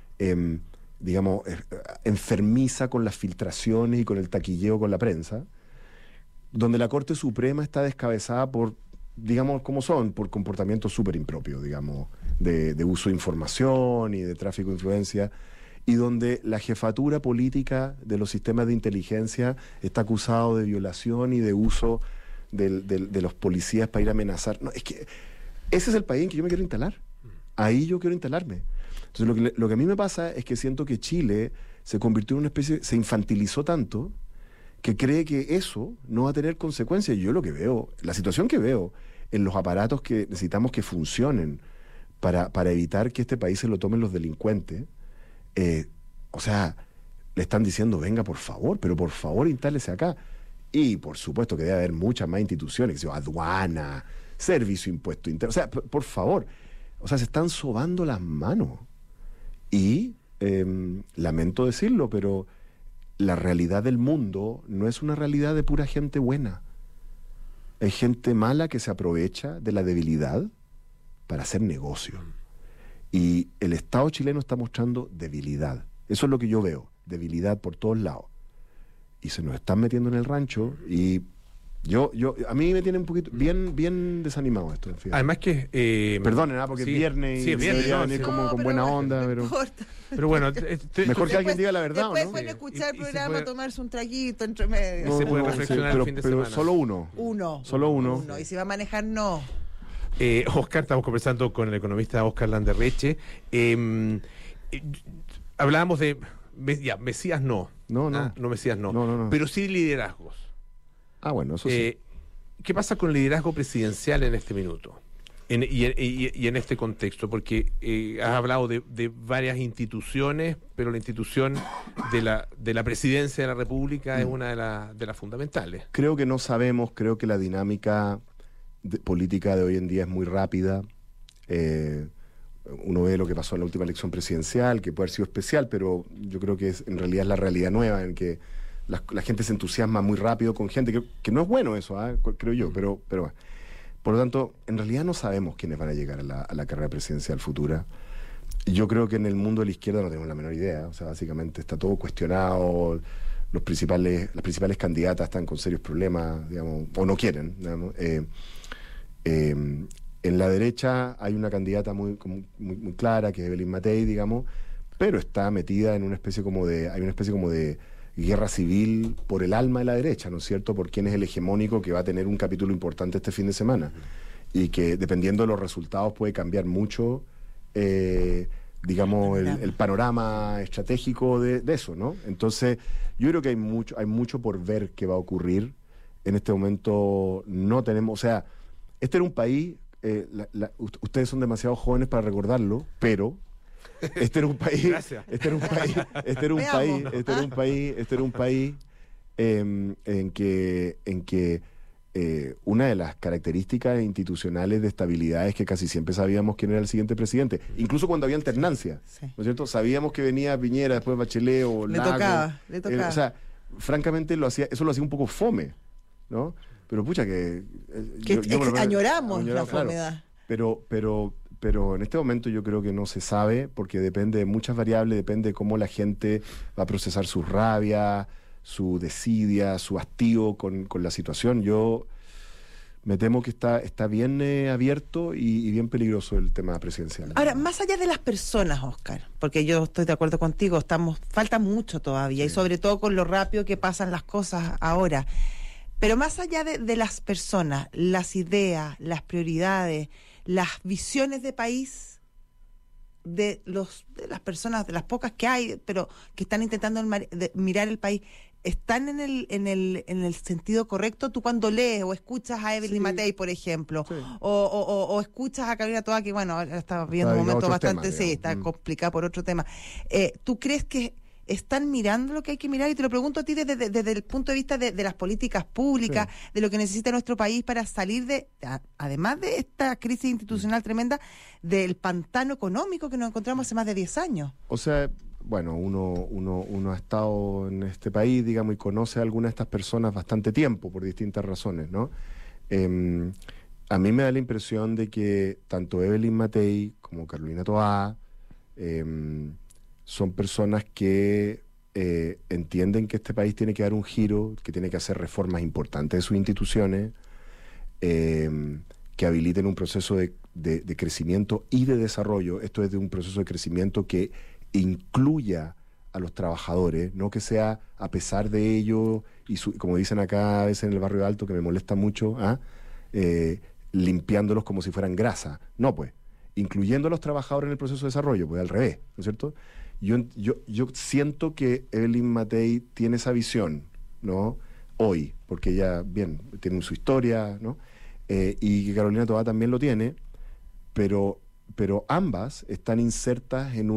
S5: enfermiza con las filtraciones y con el taquilleo con la prensa, donde la Corte Suprema está descabezada por digamos, como son, por comportamientos súper impropios, digamos, de uso de información y de tráfico de influencia, y donde la jefatura política de los sistemas de inteligencia está acusado de violación y de uso de los policías para ir a amenazar. No, es que ese es el país en que yo me quiero instalar. Ahí yo quiero instalarme. Entonces lo que a mí me pasa es que siento que Chile se convirtió en una especie, se infantilizó tanto que cree que eso no va a tener consecuencias. Yo lo que veo, la situación que veo en los aparatos que necesitamos que funcionen para evitar que este país se lo tomen los delincuentes, o sea, le están diciendo, venga, por favor, pero por favor instálese acá. Y por supuesto que debe haber muchas más instituciones, que sea aduana, servicio, impuesto interno, o sea, por favor, o sea, se están sobando las manos. Y lamento decirlo, pero la realidad del mundo no es una realidad de pura gente buena. Hay gente mala que se aprovecha de la debilidad para hacer negocio. Y el Estado chileno está mostrando debilidad. Eso es lo que yo veo, debilidad por todos lados. Y se nos están metiendo en el rancho y a mí me tiene un poquito bien desanimado esto. Fíjate.
S3: Además que...
S5: Perdonen, porque
S3: sí,
S5: es viernes y
S3: viernes,
S5: ya
S3: no,
S5: venir
S3: sí.
S5: como con
S2: pero
S5: buena
S2: bueno,
S5: onda.
S2: no importa.
S3: Pero bueno,
S5: Mejor que alguien diga la verdad, ¿o
S2: Después
S5: no?
S2: pueden
S3: Sí.
S2: escuchar el
S3: Y se
S2: programa,
S3: puede-
S2: tomarse un traguito entre medio.
S3: Se puede reflexionar el fin de
S5: pero
S3: semana.
S5: solo uno. Solo uno.
S2: Y si va a manejar, no.
S3: Oscar, estamos conversando con el economista Oscar Landerreche. Hablábamos de... Mesías no.
S5: No.
S3: No Mesías no.
S5: No.
S3: Pero sí liderazgos.
S5: Bueno, eso sí.
S3: ¿Qué pasa con el liderazgo presidencial en este minuto? Y en este contexto, porque has hablado de varias instituciones, pero la institución de la presidencia de la República es una de las fundamentales.
S5: Creo que no sabemos, creo que la dinámica política de hoy en día es muy rápida. Uno ve lo que pasó en la última elección presidencial, que puede haber sido especial, pero yo creo que en realidad es la realidad nueva, en que la gente se entusiasma muy rápido con gente, que no es bueno eso, creo yo, pero bueno. Por lo tanto, en realidad no sabemos quiénes van a llegar a la carrera presidencial futura. Yo creo que en el mundo de la izquierda no tenemos la menor idea. O sea, básicamente está todo cuestionado. Las principales candidatas están con serios problemas, digamos, o no quieren, digamos. En la derecha hay una candidata muy clara, que es Evelyn Matei, digamos, pero está metida en una especie como de guerra civil por el alma de la derecha, ¿no es cierto? Por quién es el hegemónico que va a tener un capítulo importante este fin de semana. Y que dependiendo de los resultados puede cambiar mucho, digamos, el panorama estratégico de eso, ¿no? Entonces, yo creo que hay mucho por ver qué va a ocurrir. En este momento no tenemos, o sea, este era un país, ustedes son demasiado jóvenes para recordarlo, pero este era un país,
S3: Gracias.
S5: este era un país en que una de las características institucionales de estabilidad es que casi siempre sabíamos quién era el siguiente presidente, incluso cuando había alternancia,
S2: Sí.
S5: ¿no es cierto? Sabíamos que venía Piñera, después Bachelet o
S2: Le
S5: Lago.
S2: tocaba.
S5: O sea, francamente eso lo hacía un poco fome, ¿no? Pero pucha que...
S2: Añoramos la
S5: claro.
S2: fomedad.
S5: Pero en este momento yo creo que no se sabe, porque depende de muchas variables, depende de cómo la gente va a procesar su rabia, su desidia, su hastío con la situación. Yo me temo que está bien abierto y bien peligroso el tema presidencial.
S2: Ahora, más allá de las personas, Oscar, porque yo estoy de acuerdo contigo, falta mucho todavía, y sobre todo con lo rápido que pasan las cosas ahora. Pero más allá de las personas, las ideas, las prioridades, las visiones de país de las personas, de las pocas que hay, pero que están intentando mirar el país, ¿están en el sentido correcto? Tú cuando lees o escuchas a Evelyn Matei, por ejemplo,
S5: Sí.
S2: o escuchas a Carolina Toa, que bueno, ahora está viendo un
S5: Está
S2: momento
S5: otros
S2: bastante,
S5: temas,
S2: sí,
S5: digamos.
S2: está complicado por otro tema. ¿Tú crees que están mirando lo que hay que mirar? Y te lo pregunto a ti desde el punto de vista de las políticas públicas, de lo que necesita nuestro país para salir además de esta crisis institucional tremenda, del pantano económico que nos encontramos hace más de 10 años.
S5: O sea, bueno, uno ha estado en este país, digamos, y conoce a algunas de estas personas bastante tiempo, por distintas razones, ¿no? A mí me da la impresión de que tanto Evelyn Matei como Carolina Toa son personas que entienden que este país tiene que dar un giro, que tiene que hacer reformas importantes de sus instituciones, que habiliten un proceso de crecimiento y de desarrollo. Esto es de un proceso de crecimiento que incluya a los trabajadores, no que sea a pesar de ello, y como dicen acá a veces en el barrio alto, que me molesta mucho, limpiándolos como si fueran grasa. No, pues, incluyendo a los trabajadores en el proceso de desarrollo, pues al revés, ¿no es cierto? Yo siento que Evelyn Matei tiene esa visión, ¿no? Hoy, porque ella, bien, tiene su historia, ¿no? Y que Carolina Toá también lo tiene, pero ambas están insertas en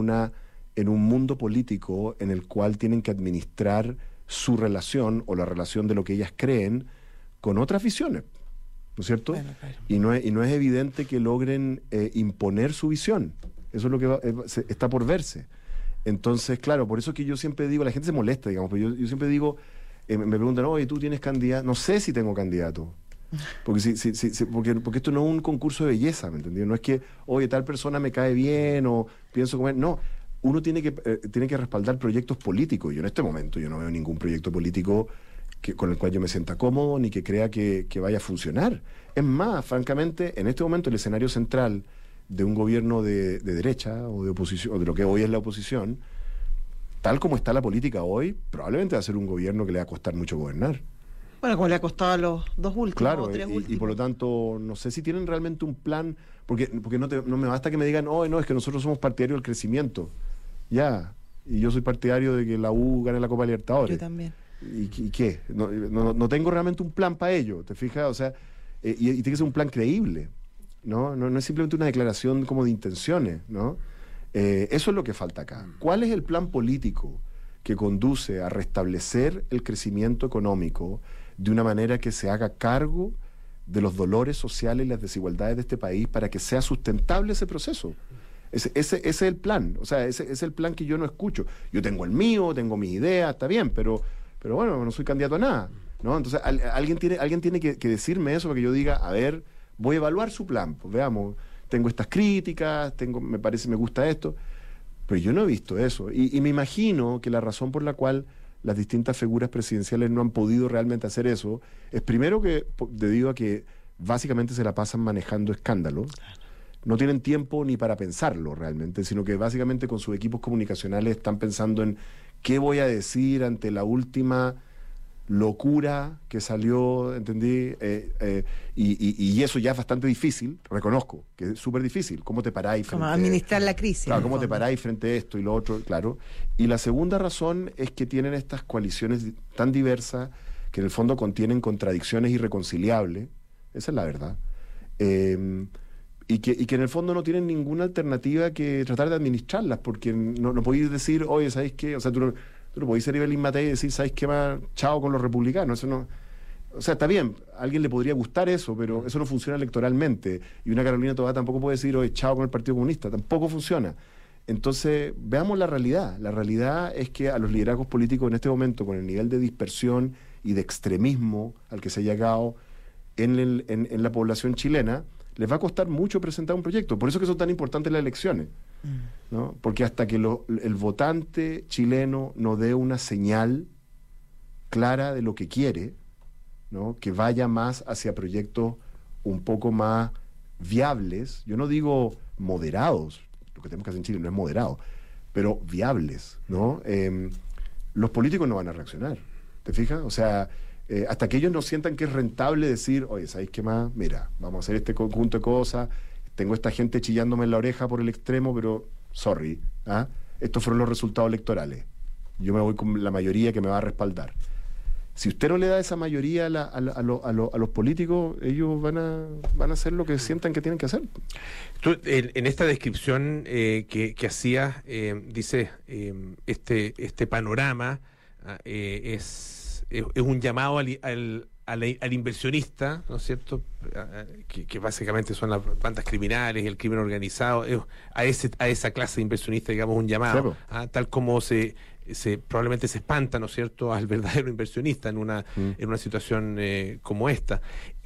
S5: un mundo político en el cual tienen que administrar su relación o la relación de lo que ellas creen con otras visiones, ¿no es cierto? Bueno, claro. Y no es evidente que logren imponer su visión. Eso es lo que está por verse. Entonces, claro, por eso es que yo siempre digo, la gente se molesta, digamos, pero yo siempre digo, me preguntan, oye, ¿tú tienes candidato? No sé si tengo candidato. Porque, porque esto no es un concurso de belleza, ¿me entendí? No es que, oye, tal persona me cae bien o pienso comer. No, uno tiene que respaldar proyectos políticos. Yo en este momento yo no veo ningún proyecto político con el cual yo me sienta cómodo ni que crea que vaya a funcionar. Es más, francamente, en este momento el escenario central de un gobierno de derecha o de oposición, o de lo que hoy es la oposición, tal como está la política hoy, probablemente va a ser un gobierno que le va a costar mucho gobernar.
S2: Bueno, como le ha costado a los dos últimos,
S5: claro,
S2: o tres últimos.
S5: Y por lo tanto, no sé si tienen realmente un plan, porque no me basta que me digan, oh, no, es que nosotros somos partidarios del crecimiento. Ya, y yo soy partidario de que la U gane la Copa Libertadores.
S2: Yo también.
S5: ¿Y qué? No tengo realmente un plan para ello, ¿te fijas? O sea, y tiene que ser un plan creíble, ¿no? No es simplemente una declaración como de intenciones, ¿no? Eso es lo que falta acá. ¿Cuál es el plan político que conduce a restablecer el crecimiento económico de una manera que se haga cargo de los dolores sociales y las desigualdades de este país para que sea sustentable ese proceso? Ese es el plan, o sea, ese es el plan que yo no escucho. Yo tengo el mío, tengo mis ideas, está bien, pero bueno, no soy candidato a nada, ¿no? Entonces alguien tiene que decirme eso para que yo diga, a ver, voy a evaluar su plan, pues veamos, tengo estas críticas, me gusta esto, pero yo no he visto eso, y me imagino que la razón por la cual las distintas figuras presidenciales no han podido realmente hacer eso es primero que debido a que básicamente se la pasan manejando escándalos. No tienen tiempo ni para pensarlo realmente, sino que básicamente con sus equipos comunicacionales están pensando en qué voy a decir ante la última locura que salió, ¿entendí? Y eso ya es bastante difícil, reconozco, que es súper difícil. ¿Cómo te paráis frente
S2: a administrar la crisis?
S5: Claro, ¿cómo te paráis frente a esto y lo otro? Claro. Y la segunda razón es que tienen estas coaliciones tan diversas que en el fondo contienen contradicciones irreconciliables, esa es la verdad. Y que en el fondo no tienen ninguna alternativa que tratar de administrarlas, porque no podéis decir, oye, ¿sabéis qué? O sea, tú no podéis ser Evelyn Matei y decir, ¿sabéis qué más? Chao con los republicanos. Eso no. O sea, está bien, a alguien le podría gustar eso, pero eso no funciona electoralmente. Y una Carolina Toá tampoco puede decir, oye, chao con el Partido Comunista. Tampoco funciona. Entonces, veamos la realidad. La realidad es que a los liderazgos políticos en este momento, con el nivel de dispersión y de extremismo al que se ha llegado en la población chilena, les va a costar mucho presentar un proyecto. Por eso que son tan importantes las elecciones, ¿no? Porque hasta que el votante chileno no dé una señal clara de lo que quiere, ¿no? Que vaya más hacia proyectos un poco más viables, yo no digo moderados, lo que tenemos que hacer en Chile no es moderado, pero viables, ¿no? Los políticos no van a reaccionar, ¿te fijas? O sea, hasta que ellos no sientan que es rentable decir, oye, ¿sabéis qué más? Mira, vamos a hacer este conjunto de cosas, tengo esta gente chillándome en la oreja por el extremo, pero, sorry, estos fueron los resultados electorales. Yo me voy con la mayoría que me va a respaldar. Si usted no le da esa mayoría a los políticos, ellos van a hacer lo que sientan que tienen que hacer.
S3: Tú, en esta descripción que hacías, dices, este panorama es un llamado al inversionista, ¿no es cierto? Que básicamente son las bandas criminales, el crimen organizado, a esa clase de inversionista, digamos, un llamado, tal como probablemente se espanta, ¿no es cierto?, al verdadero inversionista en una situación como esta.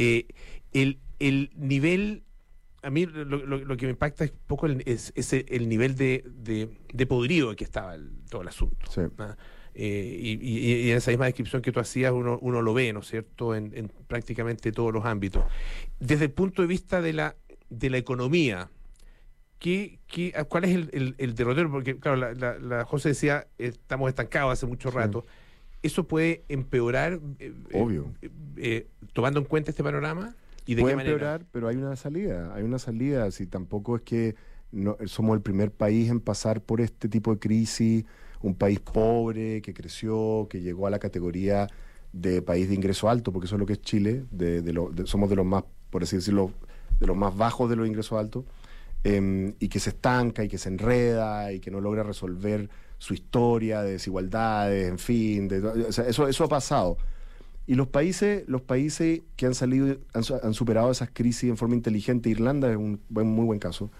S3: El nivel, a mí lo que me impacta es un poco el nivel de podrido que estaba todo el asunto.
S5: Sí.
S3: y en esa misma descripción que tú hacías uno lo ve, ¿no es cierto?, en prácticamente todos los ámbitos. Desde el punto de vista de la economía, ¿cuál es el derrotero? Porque, claro, la José decía, estamos estancados hace mucho rato. ¿Eso puede empeorar,
S5: obvio,
S3: tomando en cuenta este panorama? ¿Y de
S5: puede
S3: qué manera?
S5: empeorar, pero hay una salida. Si tampoco es que somos el primer país en pasar por este tipo de crisis, un país pobre, que creció, que llegó a la categoría de país de ingreso alto, porque eso es lo que es Chile, somos de los más, por así decirlo, de los más bajos de los ingresos altos, y que se estanca y que se enreda y que no logra resolver su historia de desigualdades, en fin, o sea, eso ha pasado. Y los países que han salido, han superado esas crisis en forma inteligente, Irlanda es un muy buen caso,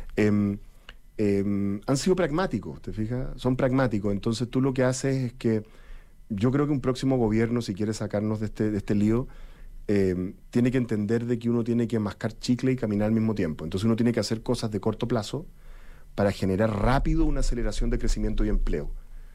S5: han sido pragmáticos, ¿te fijas? Son pragmáticos. Entonces tú lo que haces es que yo creo que un próximo gobierno, si quiere sacarnos de este lío, tiene que entender de que uno tiene que mascar chicle y caminar al mismo tiempo. Entonces uno tiene que hacer cosas de corto plazo para generar rápido una aceleración de crecimiento y empleo.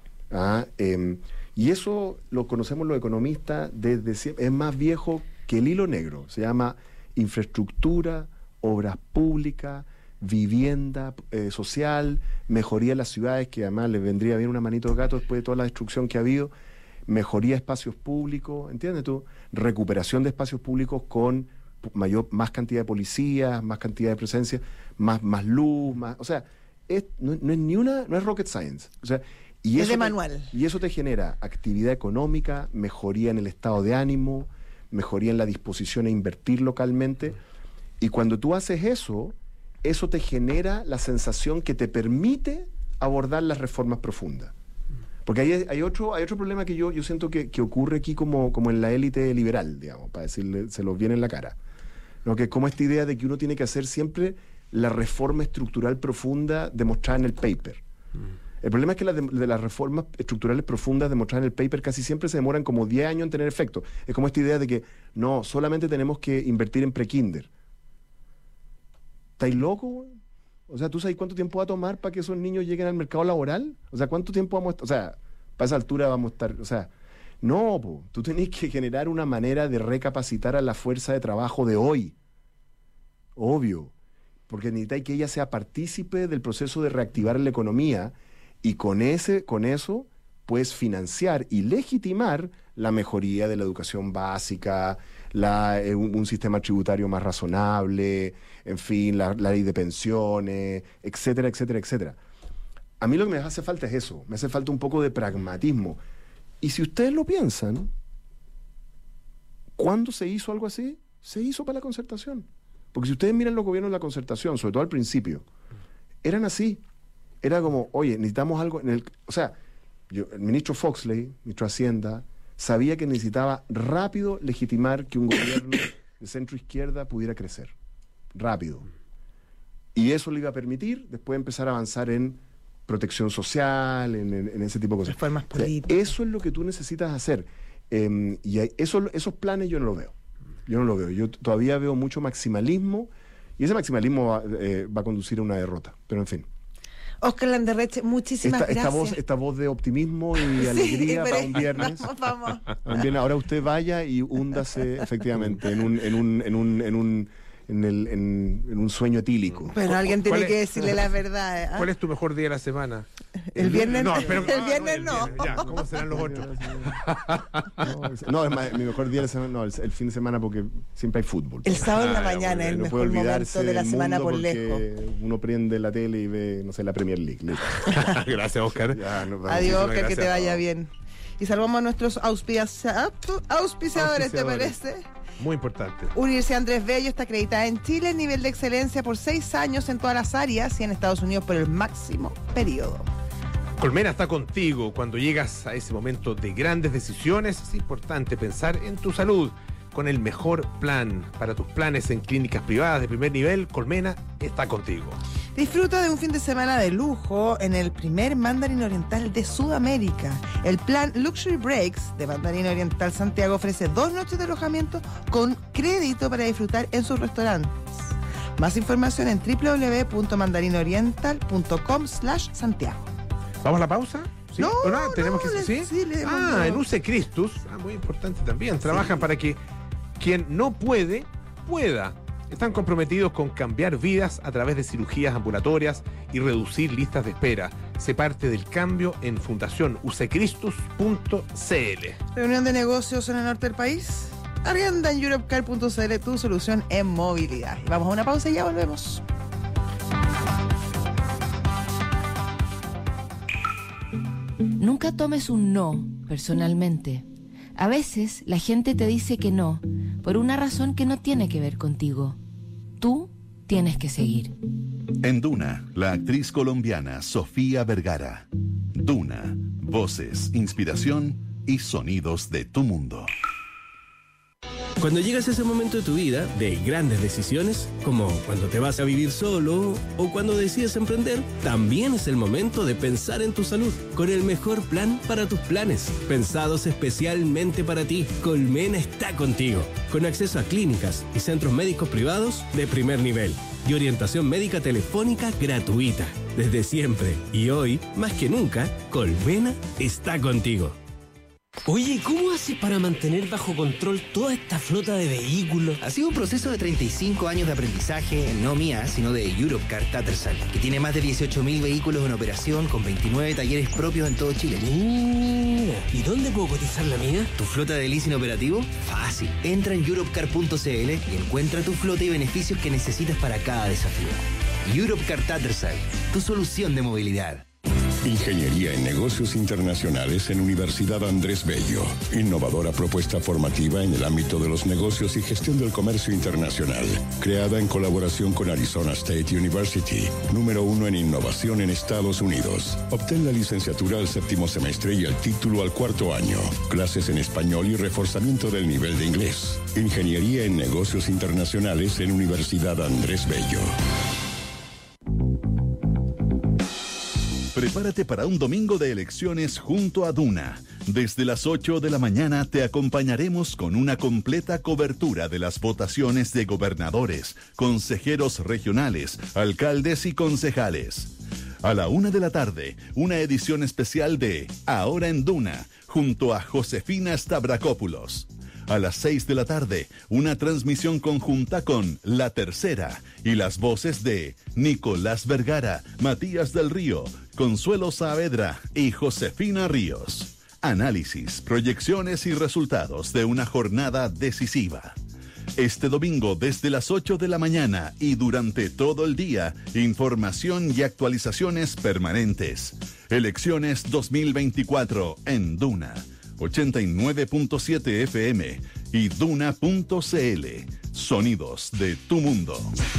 S5: Y eso lo conocemos los economistas desde siempre. Es más viejo que el hilo negro. Se llama infraestructura, obras públicas, vivienda social, mejoría de las ciudades, que además les vendría bien una manito de gato después de toda la destrucción que ha habido, mejoría de espacios públicos, ¿entiendes tú? Recuperación de espacios públicos con más cantidad de policías, más cantidad de presencia, más luz, más, o sea, no es rocket science. O sea, y
S2: es
S5: eso
S2: de manual.
S5: Y eso te genera actividad económica, mejoría en el estado de ánimo, mejoría en la disposición a invertir localmente. Y cuando tú haces eso te genera la sensación que te permite abordar las reformas profundas. Porque hay otro problema que yo siento que ocurre aquí como en la élite liberal, digamos, para decirle, se los viene en la cara. ¿No? Que es como esta idea de que uno tiene que hacer siempre la reforma estructural profunda demostrada en el paper. El problema es que de las reformas estructurales profundas demostradas en el paper casi siempre se demoran como 10 años en tener efecto. Es como esta idea de que no, solamente tenemos que invertir en pre-kinder. ¿Estáis locos, güey? O sea, ¿tú sabes cuánto tiempo va a tomar para que esos niños lleguen al mercado laboral? O sea, ¿cuánto tiempo vamos a estar? O sea, para esa altura vamos a estar... O sea, no, tú tenés que generar una manera de recapacitar a la fuerza de trabajo de hoy. Obvio. Porque necesitáis que ella sea partícipe del proceso de reactivar la economía y con eso puedes financiar y legitimar la mejoría de la educación básica, un sistema tributario más razonable, en fin, la ley de pensiones, etcétera, etcétera, etcétera. A mí lo que me hace falta es eso, me hace falta un poco de pragmatismo. Y si ustedes lo piensan, ¿cuándo se hizo algo así? Se hizo para la concertación. Porque si ustedes miran los gobiernos de la concertación, sobre todo al principio, eran así. Era como, oye, necesitamos algo o sea, el ministro Foxley, ministro de Hacienda, sabía que necesitaba rápido legitimar que un gobierno de centro izquierda pudiera crecer. Rápido. Y eso le iba a permitir después empezar a avanzar en protección social, en ese tipo de cosas.
S2: Reformas políticas.
S5: O sea, eso es lo que tú necesitas hacer. Y esos planes yo no los veo. Yo todavía veo mucho maximalismo y ese maximalismo va a conducir a una derrota. Pero en fin.
S2: Oscar Landerreche, muchísimas gracias.
S5: Esta voz de optimismo y alegría para un viernes.
S2: Vamos.
S5: Ahora usted vaya y húndase efectivamente en un sueño etílico.
S2: Pero alguien tiene que decirle la verdad.
S3: ¿Cuál es tu mejor día de la semana?
S2: El viernes no.
S3: El
S2: viernes no.
S3: Ya, ¿cómo serán los otros?
S5: No, es más, mi mejor día de la semana, no, el fin de semana porque siempre hay fútbol.
S2: El sábado en la mañana es el mejor momento de la semana por lejos.
S5: Uno prende la tele y ve, no sé, la Premier League.
S3: Gracias, Oscar.
S2: Adiós, Oscar, que te vaya bien. Y salvamos a nuestros auspiciadores, ¿te parece?
S3: Muy importante.
S2: Universidad Andrés Bello está acreditada en Chile en nivel de excelencia por 6 años en todas las áreas y en Estados Unidos por el máximo periodo.
S3: Colmena está contigo cuando llegas a ese momento de grandes decisiones. Es importante pensar en tu salud con el mejor plan. Para tus planes en clínicas privadas de primer nivel, Colmena está contigo.
S2: Disfruta de un fin de semana de lujo en el primer Mandarín Oriental de Sudamérica. El plan Luxury Breaks de Mandarín Oriental Santiago ofrece 2 noches de alojamiento con crédito para disfrutar en sus restaurantes. Más información en www.mandarinoriental.com/Santiago.
S3: ¿Vamos a la pausa? ¿Sí?
S2: No,
S3: ¿O no? ¿Tenemos
S2: no,
S3: que sí?
S2: sí, le hemos-
S3: en UC Christus, muy importante también. Trabajan para que quien no puede, pueda. Están comprometidos con cambiar vidas a través de cirugías ambulatorias y reducir listas de espera. Se parte del cambio en Fundación ucchristus.cl.
S2: Reunión de negocios en el norte del país. Arrienda en europcar.cl, tu solución en movilidad. Y vamos a una pausa y ya volvemos.
S6: Nunca tomes un no personalmente. A veces la gente te dice que no por una razón que no tiene que ver contigo. Tú tienes que seguir.
S1: En Duna, la actriz colombiana Sofía Vergara. Duna, voces, inspiración y sonidos de tu mundo.
S7: Cuando llegas a ese momento de tu vida, de grandes decisiones, como cuando te vas a vivir solo o cuando decides emprender, también es el momento de pensar en tu salud, con el mejor plan para tus planes, pensados especialmente para ti. Colmena está contigo, con acceso a clínicas y centros médicos privados de primer nivel y orientación médica telefónica gratuita. Desde siempre y hoy, más que nunca, Colmena está contigo.
S8: Oye, ¿cómo haces para mantener bajo control toda esta flota de vehículos?
S9: Ha sido un proceso de 35 años de aprendizaje, no mía, sino de Europcar Tattersall, que tiene más de 18.000 vehículos en operación con 29 talleres propios en todo Chile.
S8: ¿Y dónde puedo cotizar la mía?
S9: ¿Tu flota de leasing operativo? Fácil. Entra en europcar.cl y encuentra tu flota y beneficios que necesitas para cada desafío. Europcar Tattersall, tu solución de movilidad.
S10: Ingeniería en Negocios Internacionales en Universidad Andrés Bello. Innovadora propuesta formativa en el ámbito de los negocios y gestión del comercio internacional. Creada en colaboración con Arizona State University, número 1 en innovación en Estados Unidos. Obtén la licenciatura al 7º semestre y el título al 4º año. Clases en español y reforzamiento del nivel de inglés. Ingeniería en Negocios Internacionales en Universidad Andrés Bello.
S1: Prepárate para un domingo de elecciones junto a Duna. Desde las 8 de la mañana te acompañaremos con una completa cobertura de las votaciones de gobernadores, consejeros regionales, alcaldes y concejales. A la 1 de la tarde, una edición especial de Ahora en Duna, junto a Josefina Stavrakopoulos. A las 6 de la tarde, una transmisión conjunta con La Tercera y las voces de Nicolás Vergara, Matías del Río, Consuelo Saavedra y Josefina Ríos. Análisis, proyecciones y resultados de una jornada decisiva. Este domingo desde las 8 de la mañana y durante todo el día, información y actualizaciones permanentes. Elecciones 2024 en Duna. 89.7 FM y Duna.cl. Sonidos de tu mundo.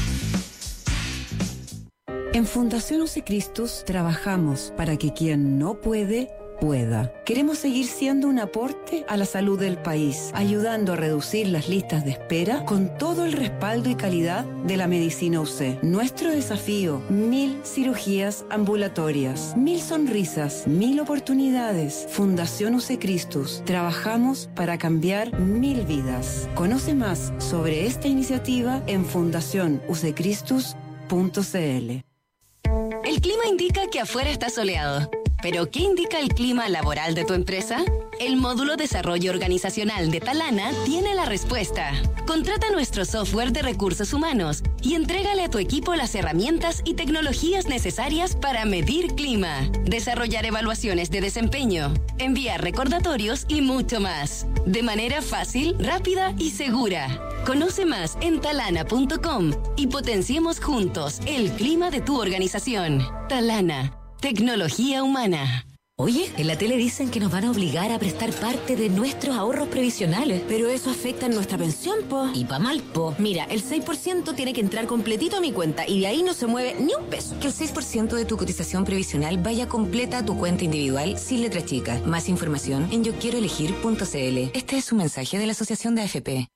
S11: En Fundación ucchristus trabajamos para que quien no puede, pueda. Queremos seguir siendo un aporte a la salud del país, ayudando a reducir las listas de espera con todo el respaldo y calidad de la medicina UC. Nuestro desafío, 1000 cirugías ambulatorias, 1000 sonrisas, 1000 oportunidades. Fundación ucchristus. Trabajamos para cambiar 1000 vidas. Conoce más sobre esta iniciativa en fundacionucchristus.cl.
S12: El clima indica que afuera está soleado. ¿Pero qué indica el clima laboral de tu empresa? El módulo Desarrollo Organizacional de Talana tiene la respuesta. Contrata nuestro software de recursos humanos y entrégale a tu equipo las herramientas y tecnologías necesarias para medir clima, desarrollar evaluaciones de desempeño, enviar recordatorios y mucho más. De manera fácil, rápida y segura. Conoce más en talana.com y potenciemos juntos el clima de tu organización. Talana. Tecnología humana.
S13: Oye, en la tele dicen que nos van a obligar a prestar parte de nuestros ahorros previsionales.
S14: Pero eso afecta en nuestra pensión, po.
S13: Y pa' mal, po.
S14: Mira, el 6% tiene que entrar completito a mi cuenta y de ahí no se mueve ni un peso.
S13: Que el 6% de tu cotización previsional vaya completa a tu cuenta individual sin letra chica. Más información en yoquieroelegir.cl. Este es un mensaje de la Asociación de AFP.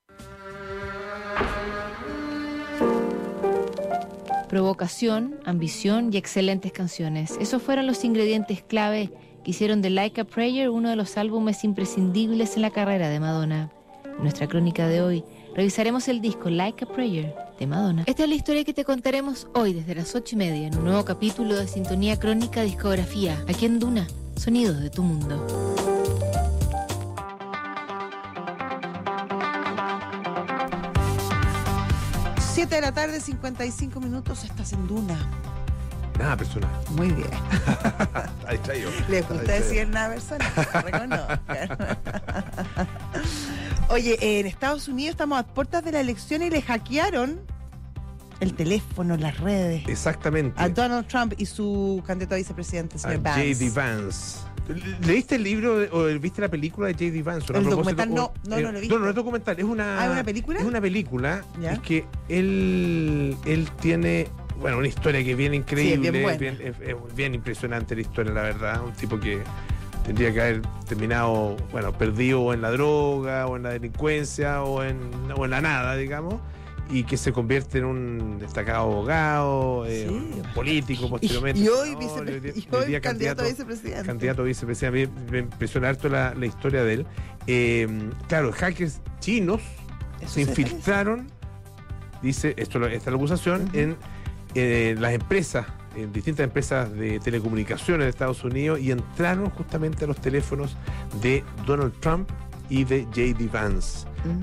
S6: Provocación, ambición y excelentes canciones. Esos fueron los ingredientes clave que hicieron de Like a Prayer uno de los álbumes imprescindibles en la carrera de Madonna. En nuestra crónica de hoy, revisaremos el disco Like a Prayer de Madonna. Esta es la historia que te contaremos hoy desde las 8:30 en un nuevo capítulo de Sintonía Crónica Discografía, aquí en Duna Sonidos de tu mundo.
S2: 7 de la tarde, 55 minutos, estás en Duna.
S3: Nada personal.
S2: Muy bien.
S3: Ahí está yo.
S2: ¿Le gusta decir nada personal? Reconozcan. Oye, en Estados Unidos estamos a puertas de la elección y le hackearon el teléfono, las redes.
S3: Exactamente.
S2: A Donald Trump y su candidato a vicepresidente, señor Vance.
S3: J.D. Vance. ¿Leíste el libro o viste la película de J.D. Vance?
S2: El documental no lo he visto.
S3: No es documental, es una...
S2: ¿Hay una película?
S3: Es una película.
S2: ¿Ya?
S3: Es que él tiene, bueno, una historia que es bien increíble,
S2: Sí,
S3: bien impresionante la historia, la verdad. Un tipo que tendría que haber terminado, bueno, perdido en la droga, o en la delincuencia, o en la nada, digamos, y que se convierte en un destacado abogado, político posteriormente.
S2: Y hoy,
S3: hoy
S2: candidato a vicepresidente.
S3: Candidato a vicepresidente. Me impresiona harto la historia de él. Claro, hackers chinos se infiltraron, dice, esta es la acusación, en las empresas, en distintas empresas de telecomunicaciones de Estados Unidos, y entraron justamente a los teléfonos de Donald Trump y de J.D. Vance.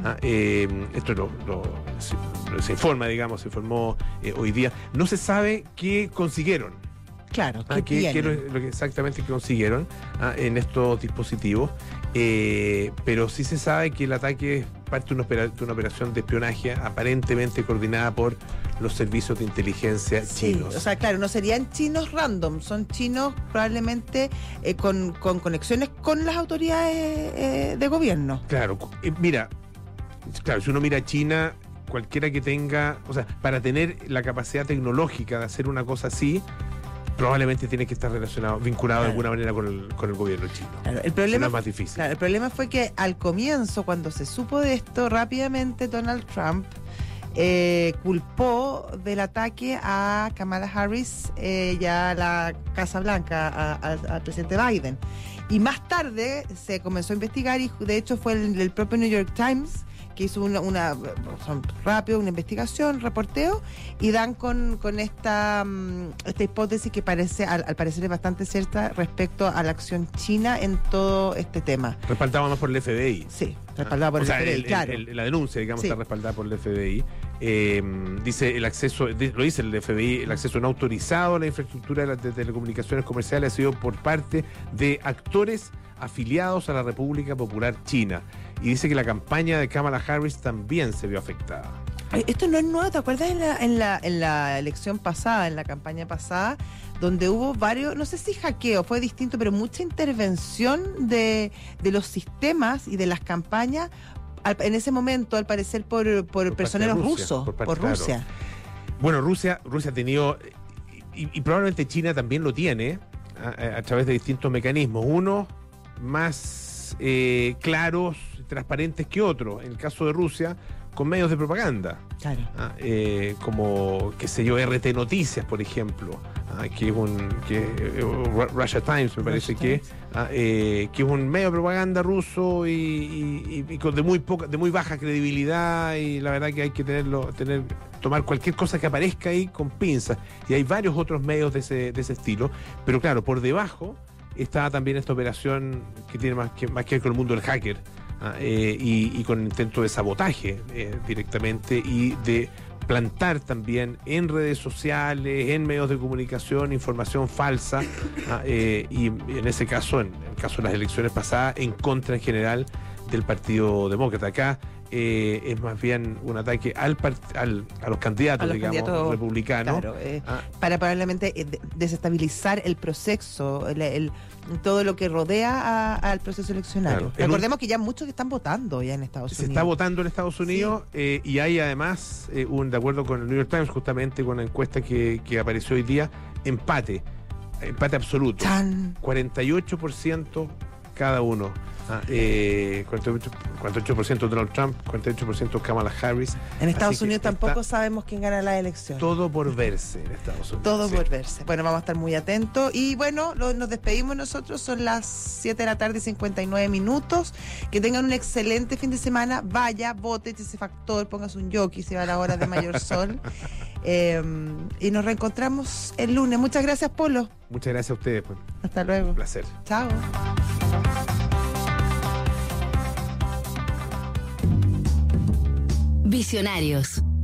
S3: Esto se informa, digamos, se informó hoy día. No se sabe qué consiguieron.
S2: Claro,
S3: qué es lo que exactamente consiguieron en estos dispositivos. Pero sí se sabe que el ataque es parte de una operación de espionaje aparentemente coordinada por los servicios de inteligencia chinos.
S2: O sea, claro, no serían chinos random, son chinos probablemente con conexiones con las autoridades de gobierno.
S3: Claro, mira, si uno mira a China, cualquiera que tenga, o sea, para tener la capacidad tecnológica de hacer una cosa así, probablemente tiene que estar vinculado de alguna manera con el gobierno chino.
S2: Claro, el problema
S3: es más difícil.
S2: Claro, el problema fue que al comienzo, cuando se supo de esto, rápidamente Donald Trump culpó del ataque a Kamala Harris y a la Casa Blanca, al presidente Biden. Y más tarde se comenzó a investigar, y de hecho fue el propio New York Times que hizo una investigación, reporteo, y dan con esta hipótesis que al parecer es bastante cierta respecto a la acción china en todo este tema.
S3: Respaldado más por el FBI.
S2: Sí, respaldado por el FBI, claro.
S3: La denuncia, digamos, está respaldada por el FBI. Dice el acceso, lo dice el FBI, el acceso no autorizado a la infraestructura de telecomunicaciones comerciales ha sido por parte de actores afiliados a la República Popular China. Y dice que la campaña de Kamala Harris también se vio afectada.
S2: Esto no es nuevo, ¿te acuerdas en la elección pasada, en la campaña pasada, donde hubo varios, no sé si hackeo, fue distinto, pero mucha intervención de los sistemas y de las campañas, en ese momento, al parecer, por personeros rusos, por Rusia.
S3: Claro. Bueno, Rusia ha tenido, y probablemente China también lo tiene, a través de distintos mecanismos, unos más claros, transparentes que otros. En el caso de Rusia, con medios de propaganda.
S2: Claro.
S3: Como, qué sé yo, RT Noticias, por ejemplo, que es Russia Times, me parece que es un medio de propaganda ruso y de muy baja credibilidad, y la verdad que hay que tomar cualquier cosa que aparezca ahí con pinzas. Y hay varios otros medios de ese estilo, pero claro, por debajo está también esta operación que tiene más que ver con el mundo del hacker, y con intento de sabotaje directamente, y de plantar también en redes sociales, en medios de comunicación, información falsa, y en ese caso, en el caso de las elecciones pasadas, en contra en general del Partido Demócrata. Acá es más bien un ataque a los candidatos, digamos, republicanos.
S2: Claro, para probablemente desestabilizar el proceso, todo lo que rodea al proceso eleccionario. Claro. Recordemos que ya muchos están votando ya en Estados Unidos.
S3: Se está votando en Estados Unidos, sí. Y hay además, de acuerdo con el New York Times, justamente con la encuesta que apareció hoy día, empate absoluto. 48% cada uno. 48% Donald Trump, 48% Kamala Harris.
S2: En Estados Unidos tampoco sabemos quién gana la elección.
S3: Todo por verse en Estados Unidos.
S2: Todo por verse. Bueno, vamos a estar muy atentos. Y bueno, nos despedimos nosotros. Son las 7 de la tarde y 59 minutos. Que tengan un excelente fin de semana. Vaya, vote, ese factor, póngase un jockey, se va a la hora de mayor sol. Y nos reencontramos el lunes. Muchas gracias, Polo.
S3: Muchas gracias a ustedes. Pues.
S2: Hasta luego.
S3: Un placer.
S2: Chao.
S12: Visionarios.